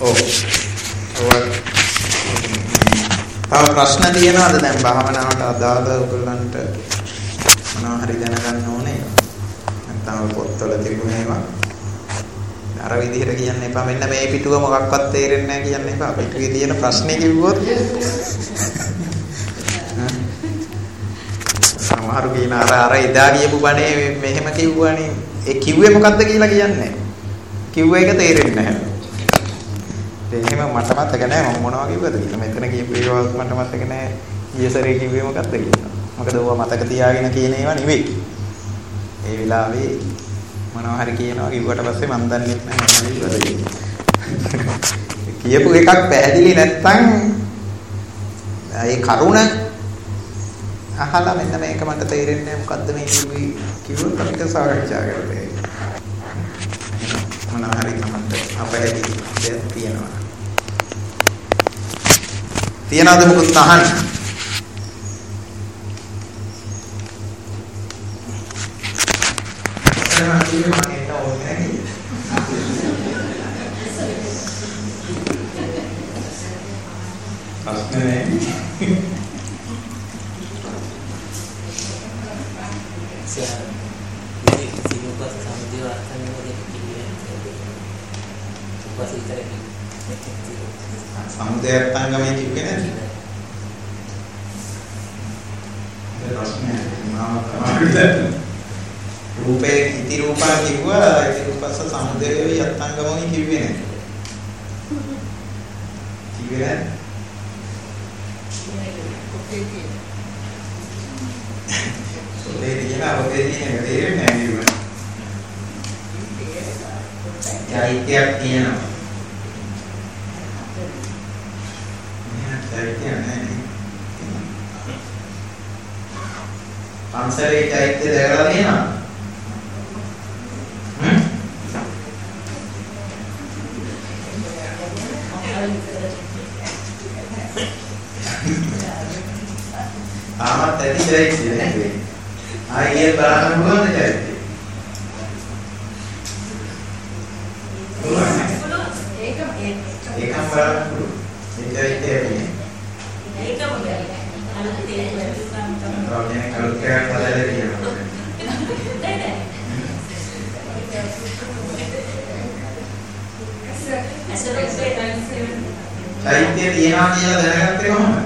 ඔව්. තව ප්‍රශ්න තියෙනවද දැන් භාවනාවට අදාළ ඔයගොල්ලන්ට මොනවා හරි දැනගන්න ඕනේ? නැත්නම් පොත්වල තිබුණේවා අර විදිහට කියන්න එපා. මෙන්න මේ පිටුව මොකක්වත් තේරෙන්නේ නැහැ කියන්න එපා. පිටුවේ තියෙන ප්‍රශ්නේ කිව්වොත් සමහරු කියන අර එදා කියපු බණේ මෙහෙම කිව්වනේ. ඒ කිව්වේ මොකද්ද කියලා කියන්නේ. කිව්ව එක තේරෙන්නේ නැහැ. එහෙම මට මතක නැහැ මම මොනවා කිව්වද කියලා. මෙතන කියපු ඒවා මට මතක නැහැ. ඊයසරේ කිව්වේ මොකද්ද කියලා. මොකද ඕවා මතක තියාගෙන කියන ඒවා නෙවෙයි. ඒ වෙලාවේ මොනවා හරි කියනවා කිව්වට පස්සේ මම දන්නේ නැහැ මොනවද කියලා. කියපු එකක් පැහැදිලි නැත්නම් ඒ කරුණ අහලා මෙන්න මේක මට තේරෙන්නේ මොකද්ද මේ කිව්වේ කිව්වොත් අපිට සාකච්ඡා කරන්න. මොනවා හරි තමයි අපහැදිලි දෙයක් තියෙනවා. තියනවාද මොකද අහන්න? සමුදයත් අංගමයි කිව්වේ නේද? රූපේ ඉති රූපා කිව්වා ඉති රූපස්ස සමුදයේ යත්තංගමයි කිව්වේ නේද? කිව්වේ නේද? ඔතේ තියෙන ඔතේ තියෙන තේරෙන්නේ නැහැ නේද? චෛත්‍යයක් තියෙනවා. පන්සලේ චෛත්‍ය දැකලා තියෙනවද? ආමත් ඇති චෛත්‍ය නේද? ආයෙත් බලන්න පුළුවන්ද චෛත්‍ය? ඒකම බලන්න පුළුවන්. ඒ චෛත්‍ය ඇති. ඒකම බලන්න. කලුත් කරක් හදලා තියෙනවා. චෛත්‍ය තියනවා කියලා දැනගත්තේ කොහොමද?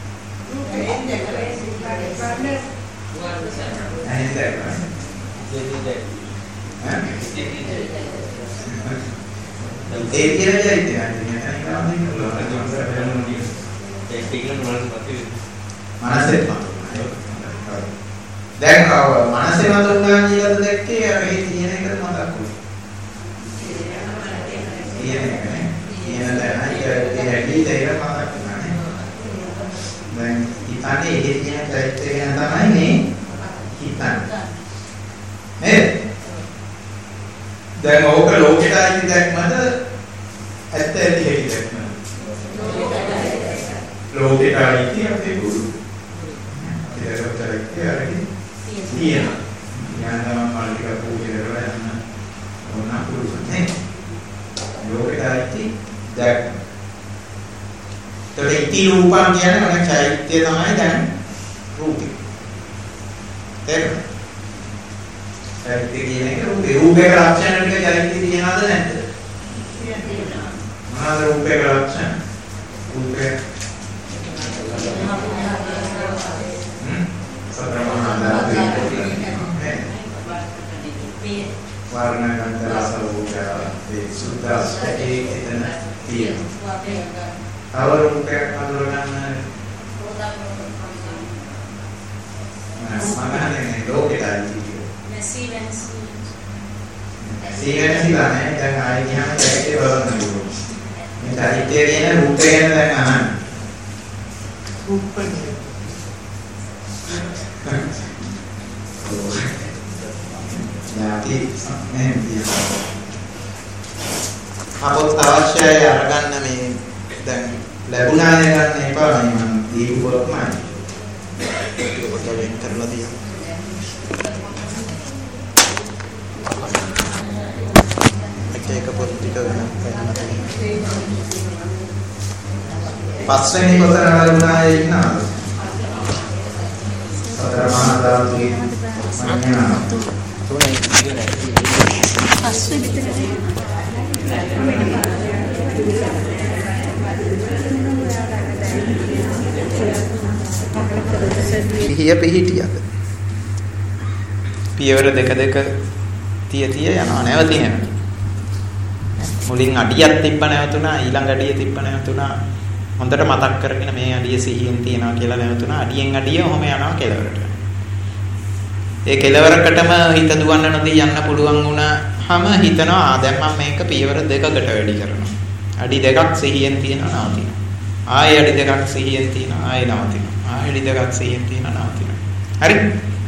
ඒ කියන චෛත්‍ය මනසේ දැන් මනසේ මතුණා කියලාද දැක්කේ අර ඒ තියෙන එකට මතක් වුණා. තියෙන එක නේ. තියෙන දැනයි ඒ ඇටි දෙක මතක් වුණා නේ. දැන් හිතන්නේ ඒ තියෙන චෛත්‍ය ගැන තමයි මේ හිතන්නේ. නේද? දැන් ඕක ලෝකෙට අයිති දැක්මද ඇත්ත ඇති හැටි දැක්මද? ලෝකෙට අයිති අපේ ගුරු. ඒකට චෛත්‍ය අරගෙන තියෙනවා. ඥානම මාළික පූජා කරලා යන්න ඕන පුළුවන් නේ. ලෝකෙට ඇති දැක්ම. ඒතකොට ඉති රූපම් කියන්නේ මොන චෛත්‍ය තමයි දැන් රූපේ. ඒක. චෛත්‍ය කියන එක රූපේ ලක්ෂණ ටික චෛත්‍ය තියනවද නැද්ද? තියෙනවා. මොනවාද රූපේ ලක්ෂණ? රූපේ වර්ණ ගන්ධ රස රූප ඒ සුද්දාස්ත ඒකෙතන තියෙනවා. තව රූපයක් හඳුනගන්න මනහනේ ලෝකෙටයි සීවෙන්සිලා නේ දැන් ආයෙ ගියාම ඒකේ බලන්න ඕනේ. මේ චෛත්‍ය කියන රූපය ගැන දැන් අහන්න. රූපය යාති සම්මෙන්තිය. අපොත් අවශ්‍යයි අරගන්න මේ දැන් ලැබුණාය ගන්න එපා මම දීපු පොත්මයි. ඒක පොත වෙන් කරලා තියන්න. ඒක පොත් ටික ගන්න. පස්වෙනි පොතේ අනුනායේ ඉන්නවා. සතර මහා ධාතුවේ සංඥා තුනයි පස්වෙනි පිහිය පිහිටියද පියවර දෙක තිය යනවා නැවතින මුලින් අඩියක් තිබ්බ නැවතුණා ඊළඟ අඩිය තිබ්බ නැවතුණා හොඳට මතක් කරගෙන මේ අඩිය සිහියෙන් තියනවා කියලා නැවතුණා අඩියෙන් අඩිය ඔහොම යනවා කෙලවරට ඒ කෙලවරකටම හිත දුවන්න නොදී යන්න පුළුවන් වුණාම හිතනවා දැන් මම මේක පියවර දෙකකට වැඩි කරනවා අඩි දෙකක් සිහියෙන් තියනවා නවතිනවා ආයෙ අඩි දෙකක් සිහියෙන් තියනවා ආයෙ නවතිනවා ආයෙ අඩි දෙකක් සිහියෙන් තියනවා නවතිනවා හරි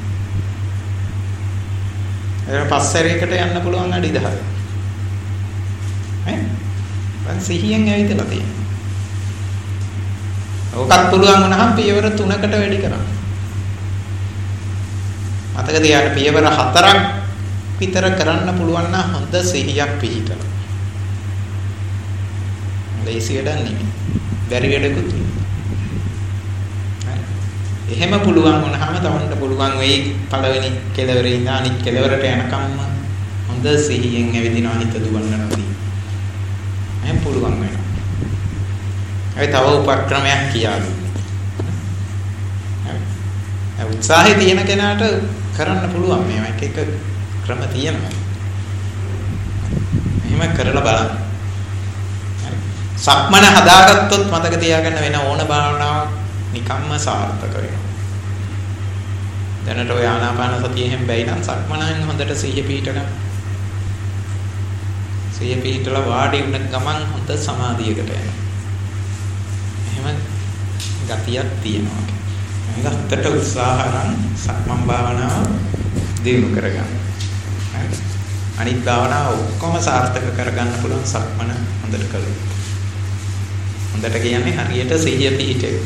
ඒක පස්සරයකට යන්න පුළුවන් අඩි 10 ඈ මං සිහියෙන් ඇවිදලා තියෙනවා ඔකත් පුළුවන් වුණාම පියවර 3කට වැඩි කරන්න මතක තියාගන්න පියවර 4ක් විතර කරන්න පුළුවන් නම් හොඳ සිහියක් පිහිටලා ලේසි වැඩක් නෙමෙයි බැරි වැඩකුත් එහෙම පුළුවන් වුණාම තමන්ට පුළුවන් වෙයි පළවෙනි කෙලවරේ ඉඳන් අනිත් කෙලවරට යනකම්ම හොඳ සිහියෙන් ඇවිදිනවා හිත දුවන්න නොදී. එහෙම පුළුවන් වෙනවා. ඒ තව උපක්‍රමයක් කියා දුන්නා. උත්සාහය තියෙන කෙනාට කරන්න පුළුවන් මේවා එක ක්‍රම තියෙනවා. එහෙම කරලා බලන්න. සක්මන හදාගත්තොත් මතක තියාගන්න වෙන ඕන භාවනාවක් නිකම්ම සාර්ථක වෙනවා. දැනට ඔය ආනාපාන සතිය එහෙම බැයි නම් සක්මනෙන් හොඳට සිහිය පිහිටගන්න. සිහිය පිහිටලා වාඩි වුණ ගමන් හොඳ සමාධියකට යනවා. එහෙම ගතියක් තියෙනවා. හොඳට උත්සාහ කරන් සක්මන් භාවනාව දියුණු කරගන්න. අනිත් භාවනාව ඔක්කොම සාර්ථක කරගන්න පුළුවන් සක්මන හොඳට කළොත්. හොඳට කියන්නේ හරියට සිහිය පිහිටේ.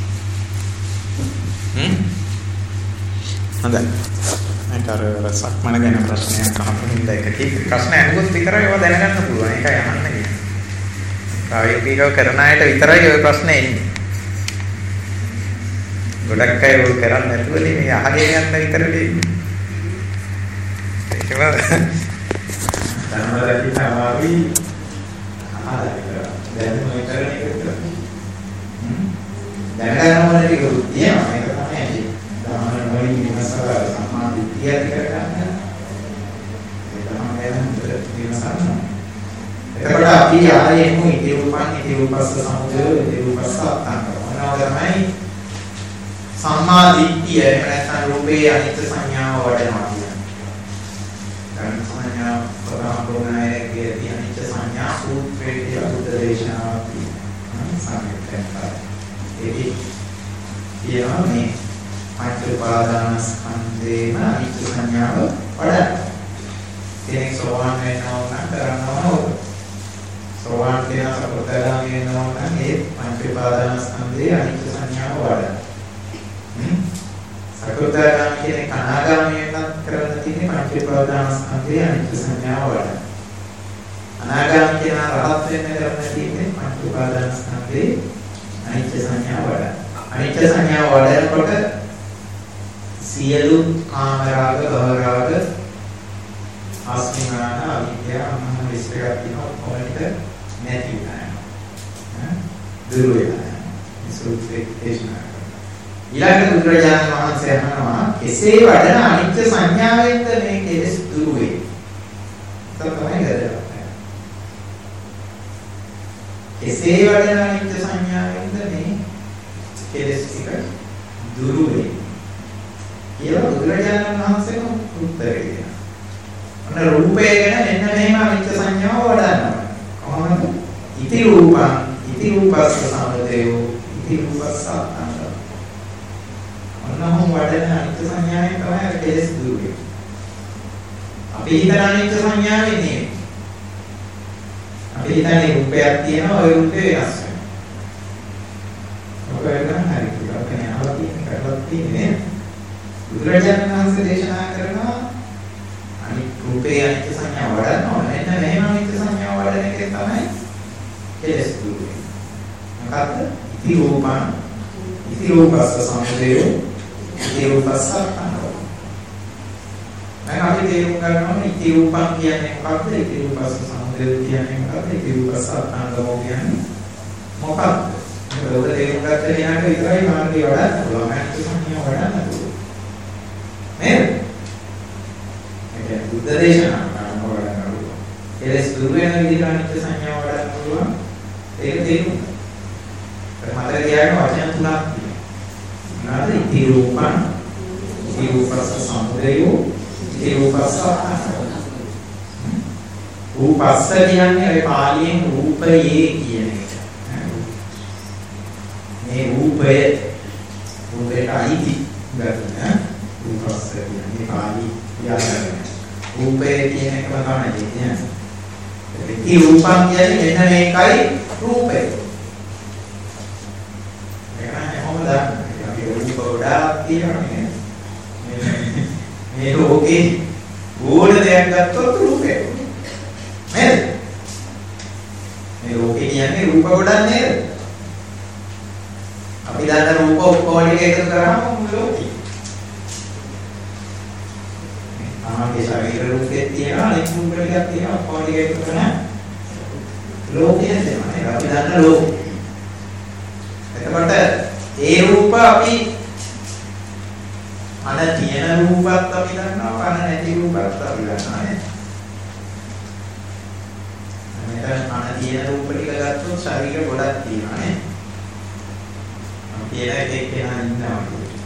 හොඳයි. මට අර සක්මන ගැන ප්‍රශ්නයක් අහන්න හින්දා එක ප්‍රශ්න අහුවොත් විතරයි ඒවා දැනගන්න පුළුවන්. ඒකයි අහන්න කියන්නේ. ප්‍රායෝගිකව කරන අයට විතරයි ওই ප්‍රශ්නේ එන්නේ. ගොඩක් අය ඒක කරන්නේ නැතුවනේ මේ අහගෙන යන්න විතරනේ ඉන්නේ. ඒකම ධර්මරාජි තමයි දැන් මේ කරන එක විතරයි. දැනගන්න ඕනේ ටික තියෙනවා. ඒක තමයි. ධර්මන වලින් විමසලා සම්මා දිට්ඨිය ඇති කරගන්න. ඒ තමයි විමසන්න. එතකොට අපි ආයෙම ඉති රූපස්ස සමුදය ඉති රූපස්ස අත්ංග. මොනවා තමයි සම්මා දිට්ඨිය එහෙම නැත්නම් රූපේ අනිත්‍ය සංඥාව වඩනවා කියන්නේ. ධර්ම සංඥා ප්‍රාප්තෝනායේ අනිත්‍ය සංඥා සූත්‍රයේ කියලා බුද්ධ දේශනාවක් තියෙනවා. සාමිත්‍යයි. ඒකේ කියනවා මේ පංච උපාදානස්කන්ධේම අනිත්‍ය සංඥාව වඩා. කෙනෙක් සෝවාන් වෙනවා නම් කරනවා ඕක. සෝවාන් කියන සකෘතගාමී වෙනවා නම් ඒ පංච උපාදානස්කන්ධේ අනිත්‍ය සංඥාව වඩා. සකෘතගාමී කියන්නේ අනාගාමී වෙනත් කරන්න තියෙන්නේ පංච උපාදානස්කන්ධේ අනිත්‍ය සංඥාව වඩා. අනාගාමී කියන රහත් වෙන්න කරන්න තියෙන්නේ පංච උපාදානස්කන්ධේ අනිත්‍ය සංඥාව වඩා. අනිත්‍ය සංඥාව වඩනකොට සියලු කාම රාග, භව රාග, ආස්මිමාන, අවිද්‍යාව, මම විස්තරයක් තියෙනවා කොහොමද නැති වෙනවා. දුර වෙනවා. සූත්‍රයේ දේශනා කරනවා. ඊළඟ බුදුරජාණන් වහන්සේ අහනවා කෙසේ වඩන අනිත්‍ය සංඥාවෙන්ද මේ කෙලෙස් දුර වෙන්නේ? තමයි ගැදලා. කෙසේ වඩන අනිත්‍ය සංඥාවෙන්ද මේ කෙලෙස් ටික දුර වෙන්නේ? කියලා බුදුරජාණන් වහන්සේම උත්තරේ දෙනවා. අන්න රූපය ගැන මෙන්න මෙහෙම අනිත්‍ය සංඥාව වඩන්නවා. කොහොමද? ඉති රූපස්ස සමුදයෝ ඉති රූපස්ස අත්ංග. අන්නම වඩන අනිත්‍ය සංඥාවෙන් තමයි කෙලෙස් දුර වෙන්නේ. අපි හිතන අනිත්‍ය සංඥාවෙන් නෙවෙයි. අපි හිතන්නේ රූපයක් තියෙනවා ওই රූපේ වෙනස් වෙනවා. ඔක වෙනම හරි කියලා කෙනෙක් අහලා තියෙන කරලා තියෙන්නේ. බුදුරජාණන් වහන්සේ දේශනා කරනවා අනිත් රූපේ අනිත්‍ය සංඥාව වඩන්න ඕනේ. මෙන්න මෙහෙම අනිත්‍ය එකෙන් තමයි කෙලස් දුරු වෙන්නේ. මොකද්ද? ඉති රූපං ඉති රූපස්ස සමුදය ඉති රූපස්ස අත්ථංගම. දැන් අපි තේරුම් ගන්නවා ඉති රූපං කියන්නේ මොකක්ද? ඉති රූපස්ස සමුදය කියන්නේ මොකක්ද? ඉති රූපස්ස අත්ථංගම කියන්නේ මොකක්ද? ඒක තේරුම් ගන්න කෙනාට විතරයි මාර්ගය වඩන්න පුළුවන්. අනිත් සංඥා වඩන්න පුළුවන්. නේද? ඒ බුද්ධ දේශනා කරනවා වඩන්න. කෙලස් දුරු වෙන විදිහට අනිත් සංඥා වඩන්න පුළුවන්. ඒක තේරුම් ගන්න. මතක තියාගන්න වචන තුනක් තියෙනවා. මොනවාද? ඉති රූපං ඉති රූපස්ස සමුදය ඉති රූපස්ස අත්ථංගම. රූපස්ස කියන්නේ ඒ පාලියෙන් රූපයේ කියන එක. මේ රූපයට අයිති ගන්න රූපස්ස කියන්නේ පාලි යාගන්න. රූපය කියන එකම තමයි කියන්නේ. ඉති රූපං කියන්නේ මෙන්න මේකයි රූපය. අපි රූප ගොඩාක් තියෙනවා මේ ලෝකේ ඕන දෙයක් ගත්තොත් රූපය නේද? මේ ලෝකේ කියන්නේ රූප ගොඩක් නේද? අපි දන්න රූප ඔක්කොම ටික එකතු කරාම ලෝකේ. ආගේ ශරීර රූපේ තියෙනවා අනිත් රූප ටිකක් තියෙනවා ඔක්කොම ටික එකතු කරාම ලෝකය තමයි අපි දන්න ලෝකය. එතකොට ඒ රූප අපි අන තියෙන රූපත් අපි දන්නවා අන නැති රූපත් අපි දන්නවා නේ. මෙතන අන තියෙන රූප ටික ගත්තොත් ශරීර ගොඩක් තියෙනවා නේ. අපි ඒක එක්කෙනා ඉන්නවා.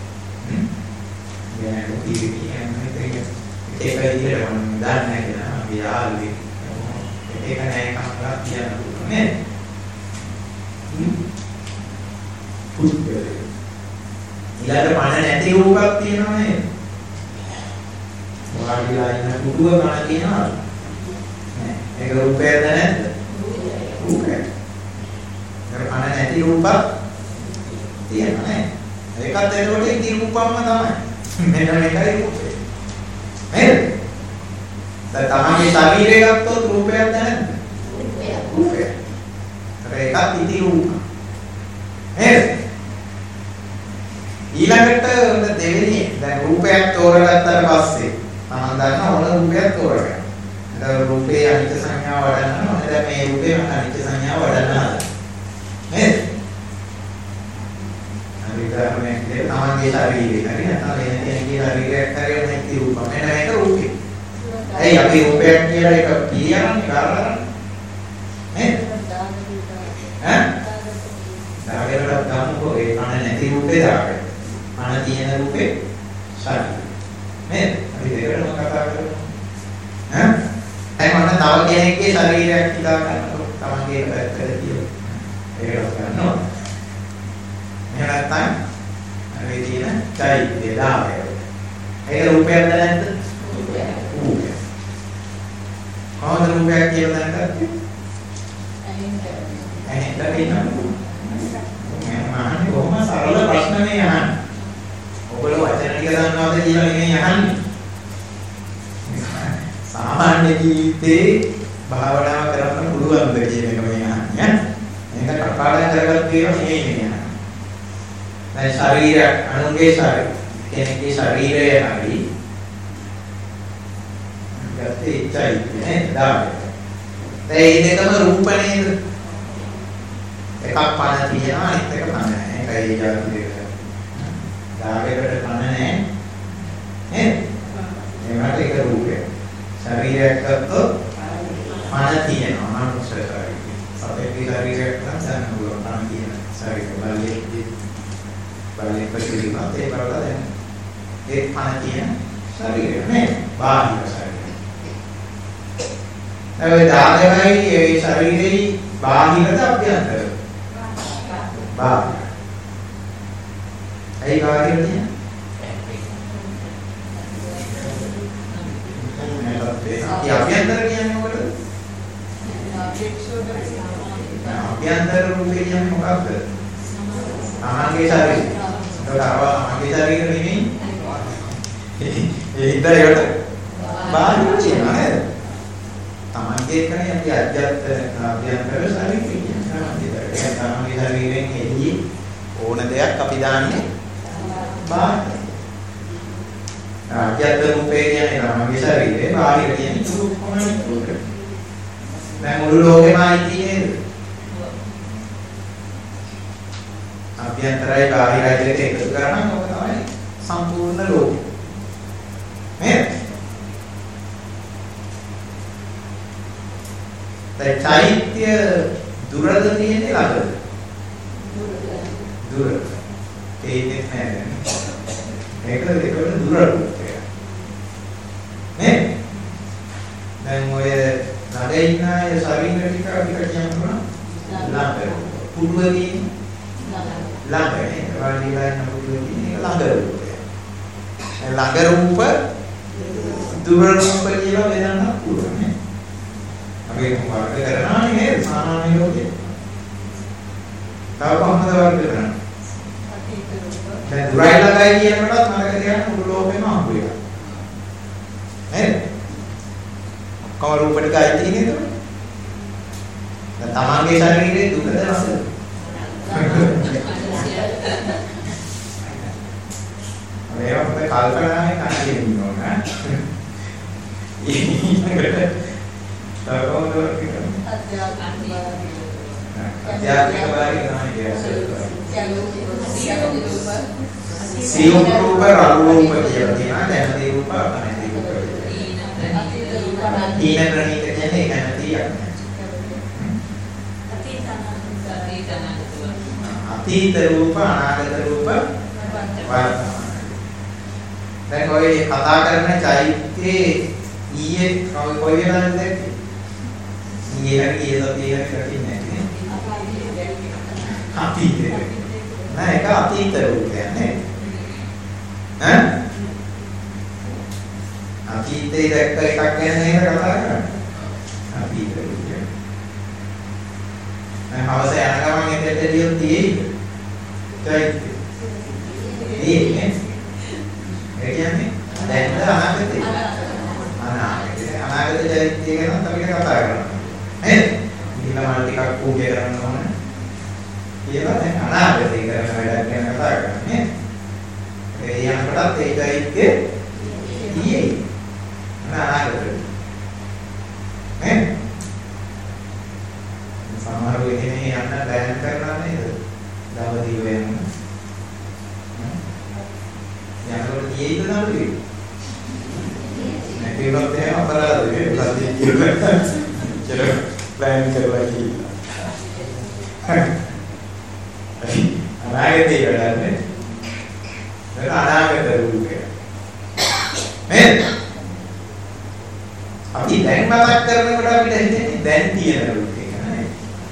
මේ රූපී කියන්නේ ඒක විදිහට මම දන්නේ නැහැ අපි යාළුවෙක්. ඒක නෑ කමලා කියන්න පුළුවන් නේ. ඊළඟ පණ නැති රූපයක් තියෙනවා නේද? වාඩිලා ඉන්න කුඩුව පණ තියෙනවා. නෑ. ඒක රූපයක්ද නැද්ද? රූපයක්. ඒක පණ නැති රූපයක් තියෙනවා නේ. ඒකත් එතකොට ඉති රූපම්ම තමයි. මෙන්න මේකයි රූපය. නේද? දැන් තමන්ගේ ශරීරය ගත්තොත් රූපයක්ද නැද්ද? රූපයක්. ඒකත් ඉති රූප. නේද? ඊළඟට දෙවෙනි දැන් රූපයක් තෝරගත්තාට පස්සේ තමන් දන්නා ඕන රූපයක් තෝරගන්න. දැන් රූපේ අනිත්‍ය සංඥාව වඩන්න ඕනේ. දැන් මේ රූපේ මම අනිත්‍ය සංඥාව වඩන්න හදනවා. නේද? අනිවාර්යයෙන්ම තමන්ගේ ශරීරය හරි නැත්නම් වෙන කෙනෙකුගේ ශරීරයක් හරි නැති රූප. මෙන්න මේක රූපේ. ඇයි අපි රූපයක් කියලා එක කියන්නේ කාරණා? නේද? ඈ? දාගෙනට ගන්නකො ඒ කන නැති රූපේ දාගෙන. කන තියෙන රූපේ ශරීරය. නේද? අපි දෙකටම කතා කරමු. ඈ? අය මම තව කෙනෙක්ගේ ශරීරයක් හිතා ගන්නකොට තමන්ගේ පැත්තට තියලා. ඒකට ගන්නවා. එහෙම නැත්නම් මේ තියෙන චෛත්‍ය දාගය. ඒක රූපයක්ද නැද්ද? රූපයක්. කොහොමද රූපයක් කියලා දැනගත්තේ? ඇහෙන් දකින්න. මම කොහොම සරල ප්‍රශ්න මේ අහන්නේ. ඔයගොල්ලෝ වචන ටික දන්නවද කියලා නෙමෙයි අහන්නේ. සාමාන්‍ය ජීවිතේ භාවනාව කරන්න පුළුවන්ද කියන එක මේ අහන්නේ. මේක කපාඩම් කරගත්ත ඒවා නෙමෙයි මේ අහන්නේ. දැන් ශරීරයක් අනුන්ගේ ශරීරය කෙනෙක්ගේ ශරීරය හරි ගත්තේ ඉච්ඡයි නේ දාන්න. දැන් මේ දෙකම රූප නේද? එකක් පණ තියෙනවා අනිත් එක පණ නැහැ. ඒකයි ජාති දෙක. දාගෙකට පණ නැහැ. නේද? ඒකට ඒක රූපය. ශරීරයක් ගත්තොත් පණ තියෙනවා මනුෂ්‍ය ශරීරය. සතේගේ ශරීරයක් නම් දැන් පුළුවන් පණ තියෙන ශරීරය. බලේ ප්‍රතිවිරුද්ධ ඒ බලලා දැන් ඒ පණ තියෙන ශරීරය නේ බාහිර ශරීරය. ඒ දාගෙයි ඒ ශරීරේ බාහිරද අභ්‍යන්තර? බාහිර. ඒ බාහිර කියන්නේ ඒ අභ්‍යන්තර කියන්නේ මොකටද? අභ්‍යන්තර රූපේ කියන්නේ මොකක්ද? ආගේ ශරීරය. ඒක ආගේ ශරීරය නෙමෙයි. ඒ ඉඳලා ඒකට බාහිර කියනවා නේද? තමන්ගේ සංකේතකනේ අපි අධ්‍යාත්මක ශරීරය කියන්නේ. ඒ තමයි ශරීරයෙන් එළියේ ඕන දෙයක් අපි දාන්නේ බාහිර. අධ්‍යාත්ම රූපේ කියන්නේ තමයි ශරීරේ බාහිර කියන්නේ කොහොමද? දැන් මුළු ලෝකෙමයි තියෙන්නේ. අභ්‍යන්තරයි බාහිරයි දෙක එකතු කරාම ඔක තමයි සම්පූර්ණ ලෝකෙ. නේද? දැන් චෛත්‍ය දුරද තියෙන්නේ ළඟද? දුර. ඒකේ නෑ. මේක දෙකම දුරට. නේ? දැන් ඔය නඩේ ඉන්න අය ශරීර ටික අපිට කියනවා ළඟ. පුඩුවදී ළඟනේ. වාඩිලා ඉන්න පුඩුවදී ළඟ රූපය. ළඟ රූප දුර රූප කියලා වෙනන්න පුළුවන් නේ. අපි වර්ග කරනවා නේද සාමාන්‍ය ලෝකේ. තව කොහොමද වර්ග කරන්නේ? දැන් දුරයි ළඟයි කියනකොටත් මම කියන්නේ මුළු ලෝකෙම හම්බ වෙනවා. නේද? ඔක්කොම රූප ටිකයි තියෙන්නේ නේද? දැන් තමන්ගේ ශරීරයේ දුකද රසද? මේවා අපේ කල්පනාවේ කාටද ඉන්නවද? අධ්‍යාත්මික වාගේ තමයි කියන්නේ. සියුම් රූප රළු රූප කියලා තියෙනවා. දැනදී රූප අනදී රූප. ඊන ප්‍රණීත කියන්නේ කැමැතියක්. අතීත රූප අනාගත රූප වර්තමාන. දැන් ඔය කතා කරන චෛත්‍යයේ ඊයේ කොයි වෙලාවද දැක්කේ? ඊයේ සතියේ කටින්නේ නේ. අතීත. නෑ ඒක අතීත රූපයක් නේ. ඈ? අතීතේ දැක්ක එකක් ගැන නේද කතා කරන්නේ? අතීත රූපය. දැන් හවස යන ගමන් එතෙට එළියොත් තියෙයිද? චෛත්‍ය. තියෙන්නේ. ඒ කියන්නේ දැන් අනාගතේ. අනාගත චෛත්‍ය ගැන අපිට කතා කරනවා. නේද? ඊළඟ ටිකක් පූජා කරන්න ඕනේ. කියලා දැන් අනාගතේ කරන වැඩක් ගැන කතා කරන්නේ නේද? ඒ යනකොටත් ඒ චෛත්‍ය ඊයේ. අනාගතේ. නේද? සමහර වෙලේ යන්න ප්ලෑන් කරනවා නේද? දවදිව යන්න. යනකොට ඊයේද නේද? ඒවත් එහෙම අපරාධ වෙන්නේ සතිය කියලා. චලෝ ප්ලෑන් කරලා කියලා. අනාගතේ වැඩන්නේ. ඒක අනාගත රූපය. නේද? අපි දැන් මතක් කරනකොට අපිට හිතෙන්නේ දැන් තියෙන රූපය නේද?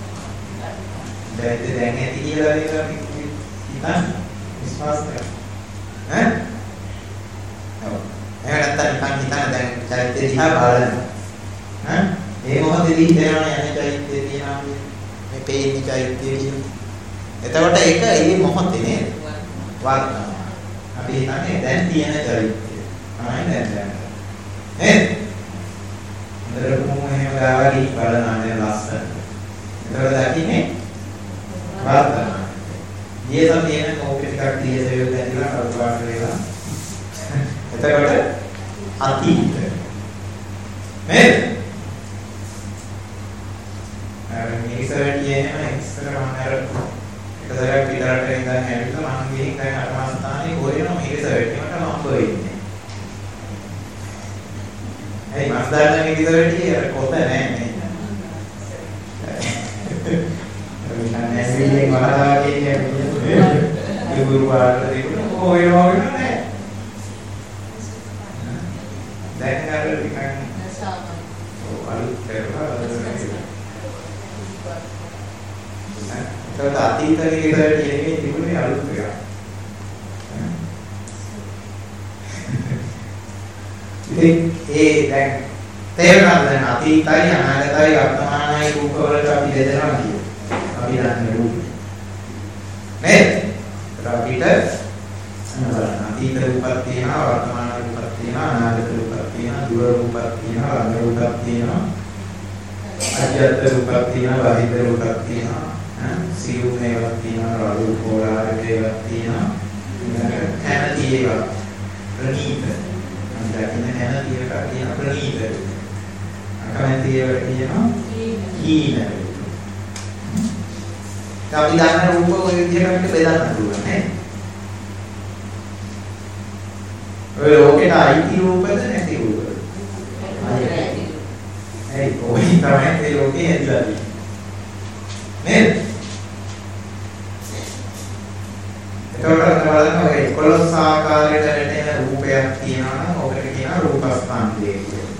දැන් ඇති කියලා නේද අපි හිතන්නේ? විශ්වාස කරන්නේ. ඈ? එහෙම නැත්නම් නිකන් හිතන දැන් චෛත්‍ය දිහා බලන්න. ඈ? ඒ මොහොතේදී හිතනවා යන්නේ චෛත්‍ය දිහා මේ පේන්නේ චෛත්‍ය කියලා. එතකොට ඒක ඒ මොහොතේ නේද? වර්තමාන. අපි හිතන්නේ දැන් තියෙන චෛත්‍ය. තමයි දැන්. නේද? දරපොම එහෙම ගාවලි බලන්නේ ලස්සන. එතකොට දකින්නේ වර්තමාන. ඊයේ සතියේ කෝපේ ටිකක් දියසෙව දැක්ලා කල්පනා කරලා එතකොට අතීත නේද? මිනිස්සුන්ගේ එහෙම ඉස්සර මම අර එකසරක් පිටරට ඉඳන් ඇවිල්ලා මම ගිහින් දැන් අටමස්ථානේ ගොයනවා මිනිස්සුන්ට මම ගොයන්නේ. ඒ මස්දාරනේ මිනිස්සුන්ට අර කොත නැහැ නේ. නැසිලේ වහලා කියන්නේ ඒ ගුරු පාඩල දෙන්න කොහෙම නැහැ. දැන් අර නිකන් අලුත් කරලා ඒකට අතීතයේ ඉඳලා කියන්නේ තිබුණේ අලුත් එකක්. ඉතින් ඒ දැන් තේරුණාද දැන් අතීතයි අනාගතයි වර්තමානයි රූප වලට අපි දෙදෙනා කියමු. අපි දන්නේ රූප. නේද? අපිට අතීත රූපක් තියෙනවා වර්තමාන රූපක් තියෙනවා අනාගත රූපක් තියෙනවා දුර රූපක් තියෙනවා ළඟ රූපක් තියෙනවා අජ්‍යත් රූපක් තියෙනවා, බාහිර රූපක් තියෙනවා, සියුම් ඒවාක් තියෙනවා, රළු පොළාරක ඒවාක් තියෙනවා. ඊළඟට කැමැති ඒවා ප්‍රණීත. අන්තිමට කැමැති ඒවා කියන ප්‍රණීත. අකමැති ඒවා කියනවා හීන. අපි ගන්න රූප ඔය විදිහට අපිට බෙදන්න පුළුවන් නේ. ඔය ලෝකෙට අයිති රූපද නැති රූපද? ඒ කොහේ තමයි ඒ ලෝකේ ඇදලා තියෙන්නේ. නේද? ඒකට බලන්න ඔය 11 ආකාරයට වැටෙන රූපයක් තියෙනවා නම් ඔකට කියනවා රූපස්කන්ධය කියලා.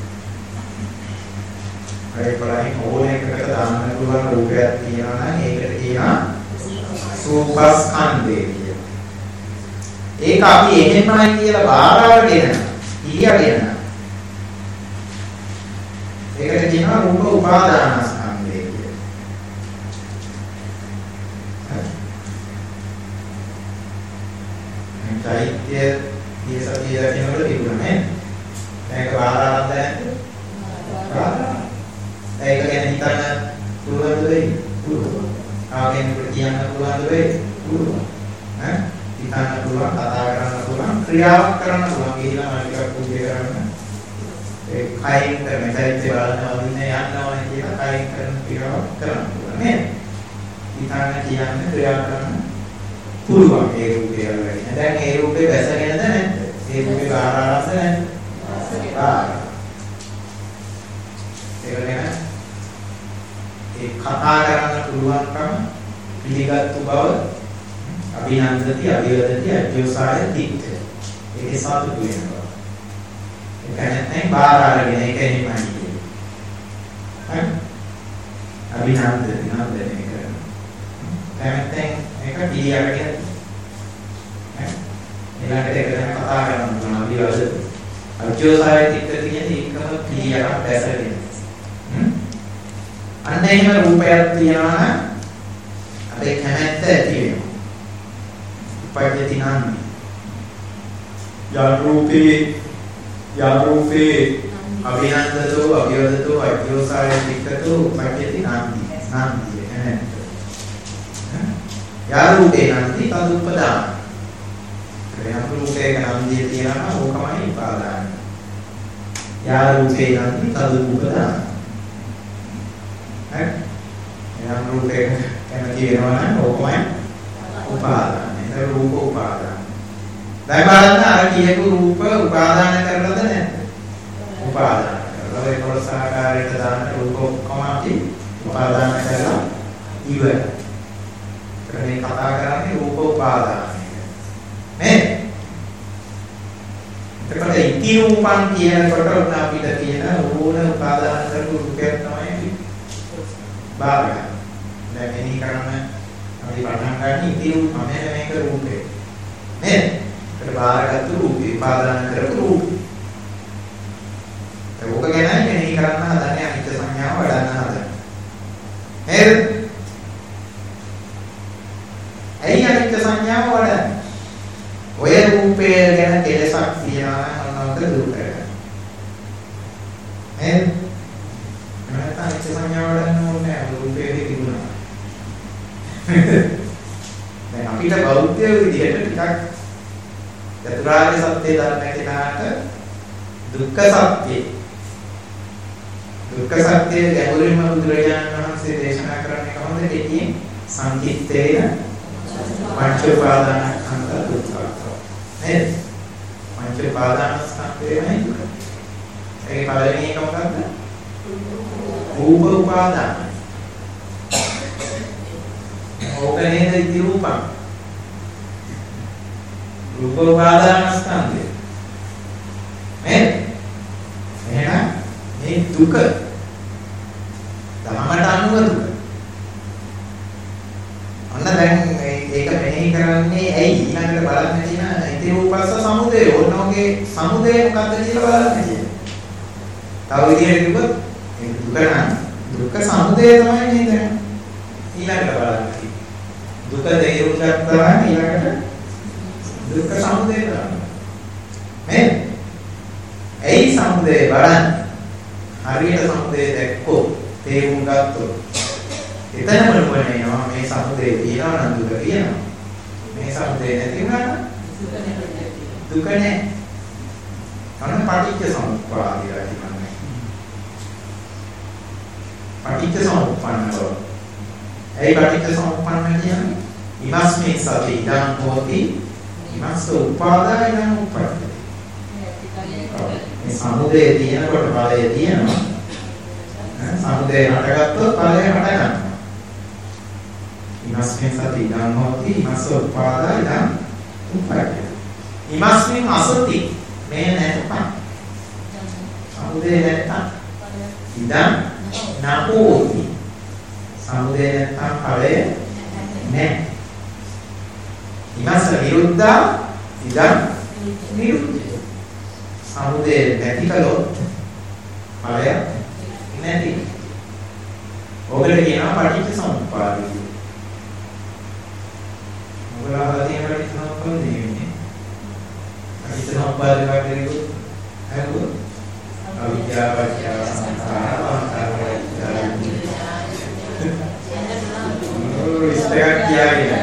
ඒ බලහින් ඕන එකකට දාන්න පුළුවන් රූපයක් තියෙනවා නම් ඒකට කියනවා රූපස්කන්ධය කියලා. ඒක අපි එහෙමයි කියලා බාරගෙන ඉලියගෙන ඒකට කියනවා රූප උපාදානස්කන්ධය කියලා. චෛත්‍ය දියසතිය දකින්නකොට තිබුණා නේ. මේක බාරාවද නැද්ද? බාරා. ඒක ගැන හිතන්න පුළුවන්ද වෙයි? පුළුවන්. ආගෙනකට කියන්න පුළුවන්ද වෙයි? පුළුවන්. ඈ හිතන්න පුළුවන්, කතා කරන්න පුළුවන්, ක්‍රියාවක් කරන්න පුළුවන්. ගිහිල්ලා මාළිකක් පූජා කරන්න. ඒ කයින් කරන චෛත්‍ය බලනවා වදින්නේ යනවා කියලා කයින් කරන ක්‍රියාවක් කරන්න පුළුවන් නේද? හිතන්න කියන්න ක්‍රියා කරන්න පුළුවන් ඒ රූපය වලින්. දැන් ඒ රූපේ වැසගෙනද නැද්ද? ඒ රූපේ ආරාරස නැද්ද? ඒ කතා කරන්න පුළුවන්කම පිළිගත්තු බව අභිනන්දති අභිවදති අජ්ජෝසාය තිත්ත. ඒක සාතු වෙනවා. ඒක නැත්නම් බාරාරගෙන ඒක එහෙමයි කියන්නේ. හරි? අභිනන්දති නන්දනය කරනවා. නැත්නම් මේක පිළිඅරගෙන ඊළඟට ඒක ගැන කතා කරන්න පුළුවන් අභිවදති අජ්ජෝසාය තිත්ත කියන්නේ ඒකම පිළිඅරක් දැසගෙන. අන්න එහෙම රූපයක් තියෙනවා නම් අපේ කැමැත්ත ඇති වෙනවා. උපජ්ජති නාමි. යාරූපේ අභිනන්දතෝ අභිවදතෝ අජ්ජෝසාය තිත්තතෝ උපජ්ජති නාමි. නාමි කැමැත්ත. යාරූපේ නන්ති තදුපදාන. යාරූපේ නන්දිය තියෙනවා ඕකමයි උපාදාන. යාරූපේ නන්ති තදුපදාන. හරි? එනම් රූපේ කැමති වෙනවා නම් ඕකමයි උපාදාන. ඒක රූප උපාදාන. දැන් බලන්න අර කියපු රූප උපාදාන කරලාද නැද්ද? උපාදාන කරලා ඒ කොටස ආකාරයට දාන රූප ඔක්කොම අපි උපාදාන කරලා ඉවරයි. මේ කතා කරන්නේ රූප උපාදාන. නේද? එතකොට ඉති රූපං කියනකොට උන අපිට තියෙන ඕන උපාදාන කරපු රූපයක් තමයි බාරගන්න. දැන් මෙහි කරන අපි පටන් ගන්න ඉති රූප මේක රූපේ. නේද? ඒකට බාරගත්තු රූපේ උපාදාන කරපු රූප. ඒක ගැන මෙහි කරන්න හදන්නේ අනිත්‍ය සංඥාව වඩන්න හදන්නේ. නේද? ඇයි අනිත්‍ය සංඥාව වඩන්නේ? ඔය රූපය ගැන කෙලසක් තියනවා නම් ඔන්නවක දුරු කරගන්න. නේද? නැත්නම් අනිත්‍ය සංඥාව වඩන්න ඕනේ නැහැ. රූපයේ තිබුණා. දැන් අපිට බෞද්ධ විදිහට ටිකක් චතුරාර්ය සත්‍ය දන්න කෙනාට දුක්ඛ සත්‍ය ගැඹුරින්ම බුදුරජාණන් වහන්සේ දේශනා කරන්නේ කොහොමද? කෙටියෙන් සංකිට්ඨේන පංච උපාදානස්කන්ධ දුක්ඛ. නේද? පංච උපාදානස්කන්ධයයි දුක. ඒ පළවෙනි එක මොකක්ද? රූප උපාදාන. ඕක නේද ඉති රූපං. රූප උපාදානස්කන්ධය. නේද? එහෙනම් මේ දුක තමකට අනුව දුක. අන්න දැන් ඒක මෙහෙය කරන්නේ ඇයි? ඊළඟට බලන්න තියෙන ඉති රූපස්ස සමුදය. ඕනෝගේ සමුදය මොකක්ද කියලා බලන්න තියෙනවා. තව විදිහට කිව්වොත් මේ දුක නම් දුක්ඛ සමුදය තමයි නේද? ඊළඟට බලන්න තියෙන්නේ. දුක තේරුම් ගත්තා නම් ඊළඟට දුක්ඛ සමුදය බලන්න. ඇයි සමුදය බලන්නේ? හරියට සමුදය දැක්කොත් තේරුම් ගත්තොත් එතනම නුවණ එනවා මේ සමුදේ තියනවා නම් දුක තියෙනවා. මේ සමුදේ නැති වුණා දුක නැහැ. අන්න පටිච්ච සමුප්පාදය කියන්නේ. පටිච්ච සමුප්පන්නව. ඒ පටිච්ච සමුප්පන්න කියන්නේ ඉමස්මින් සති ඉදං හෝති ඉමස්ස උපාදාය ඉදං උප්පන්නති. මේ සමුදේ තියෙනකොට ඵලය තියෙනවා. සමුදේ හටගත්තොත් ඵලය හටගන්නවා. ඉමස්මින් සති ඉදං හෝති ඉමස්ස උපාදාය ඉදං උප්පන්නති. ඉමස්මින් අසති මේ නැත්නම් සමුදේ නැත්නම් ඉදං නපෝති. සමුදේ නැත්නම් ඵලය නැහැ. ඉමස්ස විරුද්ධා ඉදං නිරුද්ධ. සමුදේ නැති කළොත් ඵලය නැති. ඔබට කියනවා පටිච්ච සමුප්පාදය. ඔබලා තියෙන පටිච්ච සමුප්පාදය නෙවෙයි. පටිච්ච සමුප්පාදය වගේ හරිද? අවිද්‍යාව පත්‍ය සංඛාරා ඉස්තයක් කියන්නේ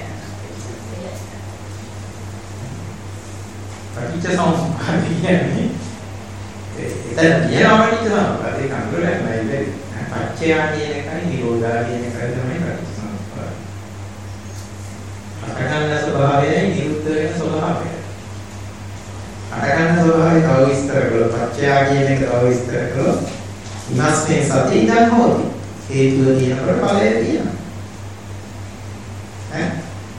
පටිච්ච සමුප්පාදය කියන්නේ එතන කියනවා පටිච්ච සමුප්පාදේ කන්ට්‍රෝල් එකයි නේද? පච්චය කියන එකයි නිරෝධා කියන එකයි තමයි පටිච්ච සමුප්පාදය. අකටන්න ස්වභාවයයි නිරුද්ධ වෙන ස්වභාවයයි. අකටන්න ස්වභාවය තව විස්තර කළොත් පච්චය කියන එක තව විස්තර කළොත් ඉමස්මේ සති ඉඳන් හොති. හේතුව තියෙනකොට ඵලය තියෙනවා. ඈ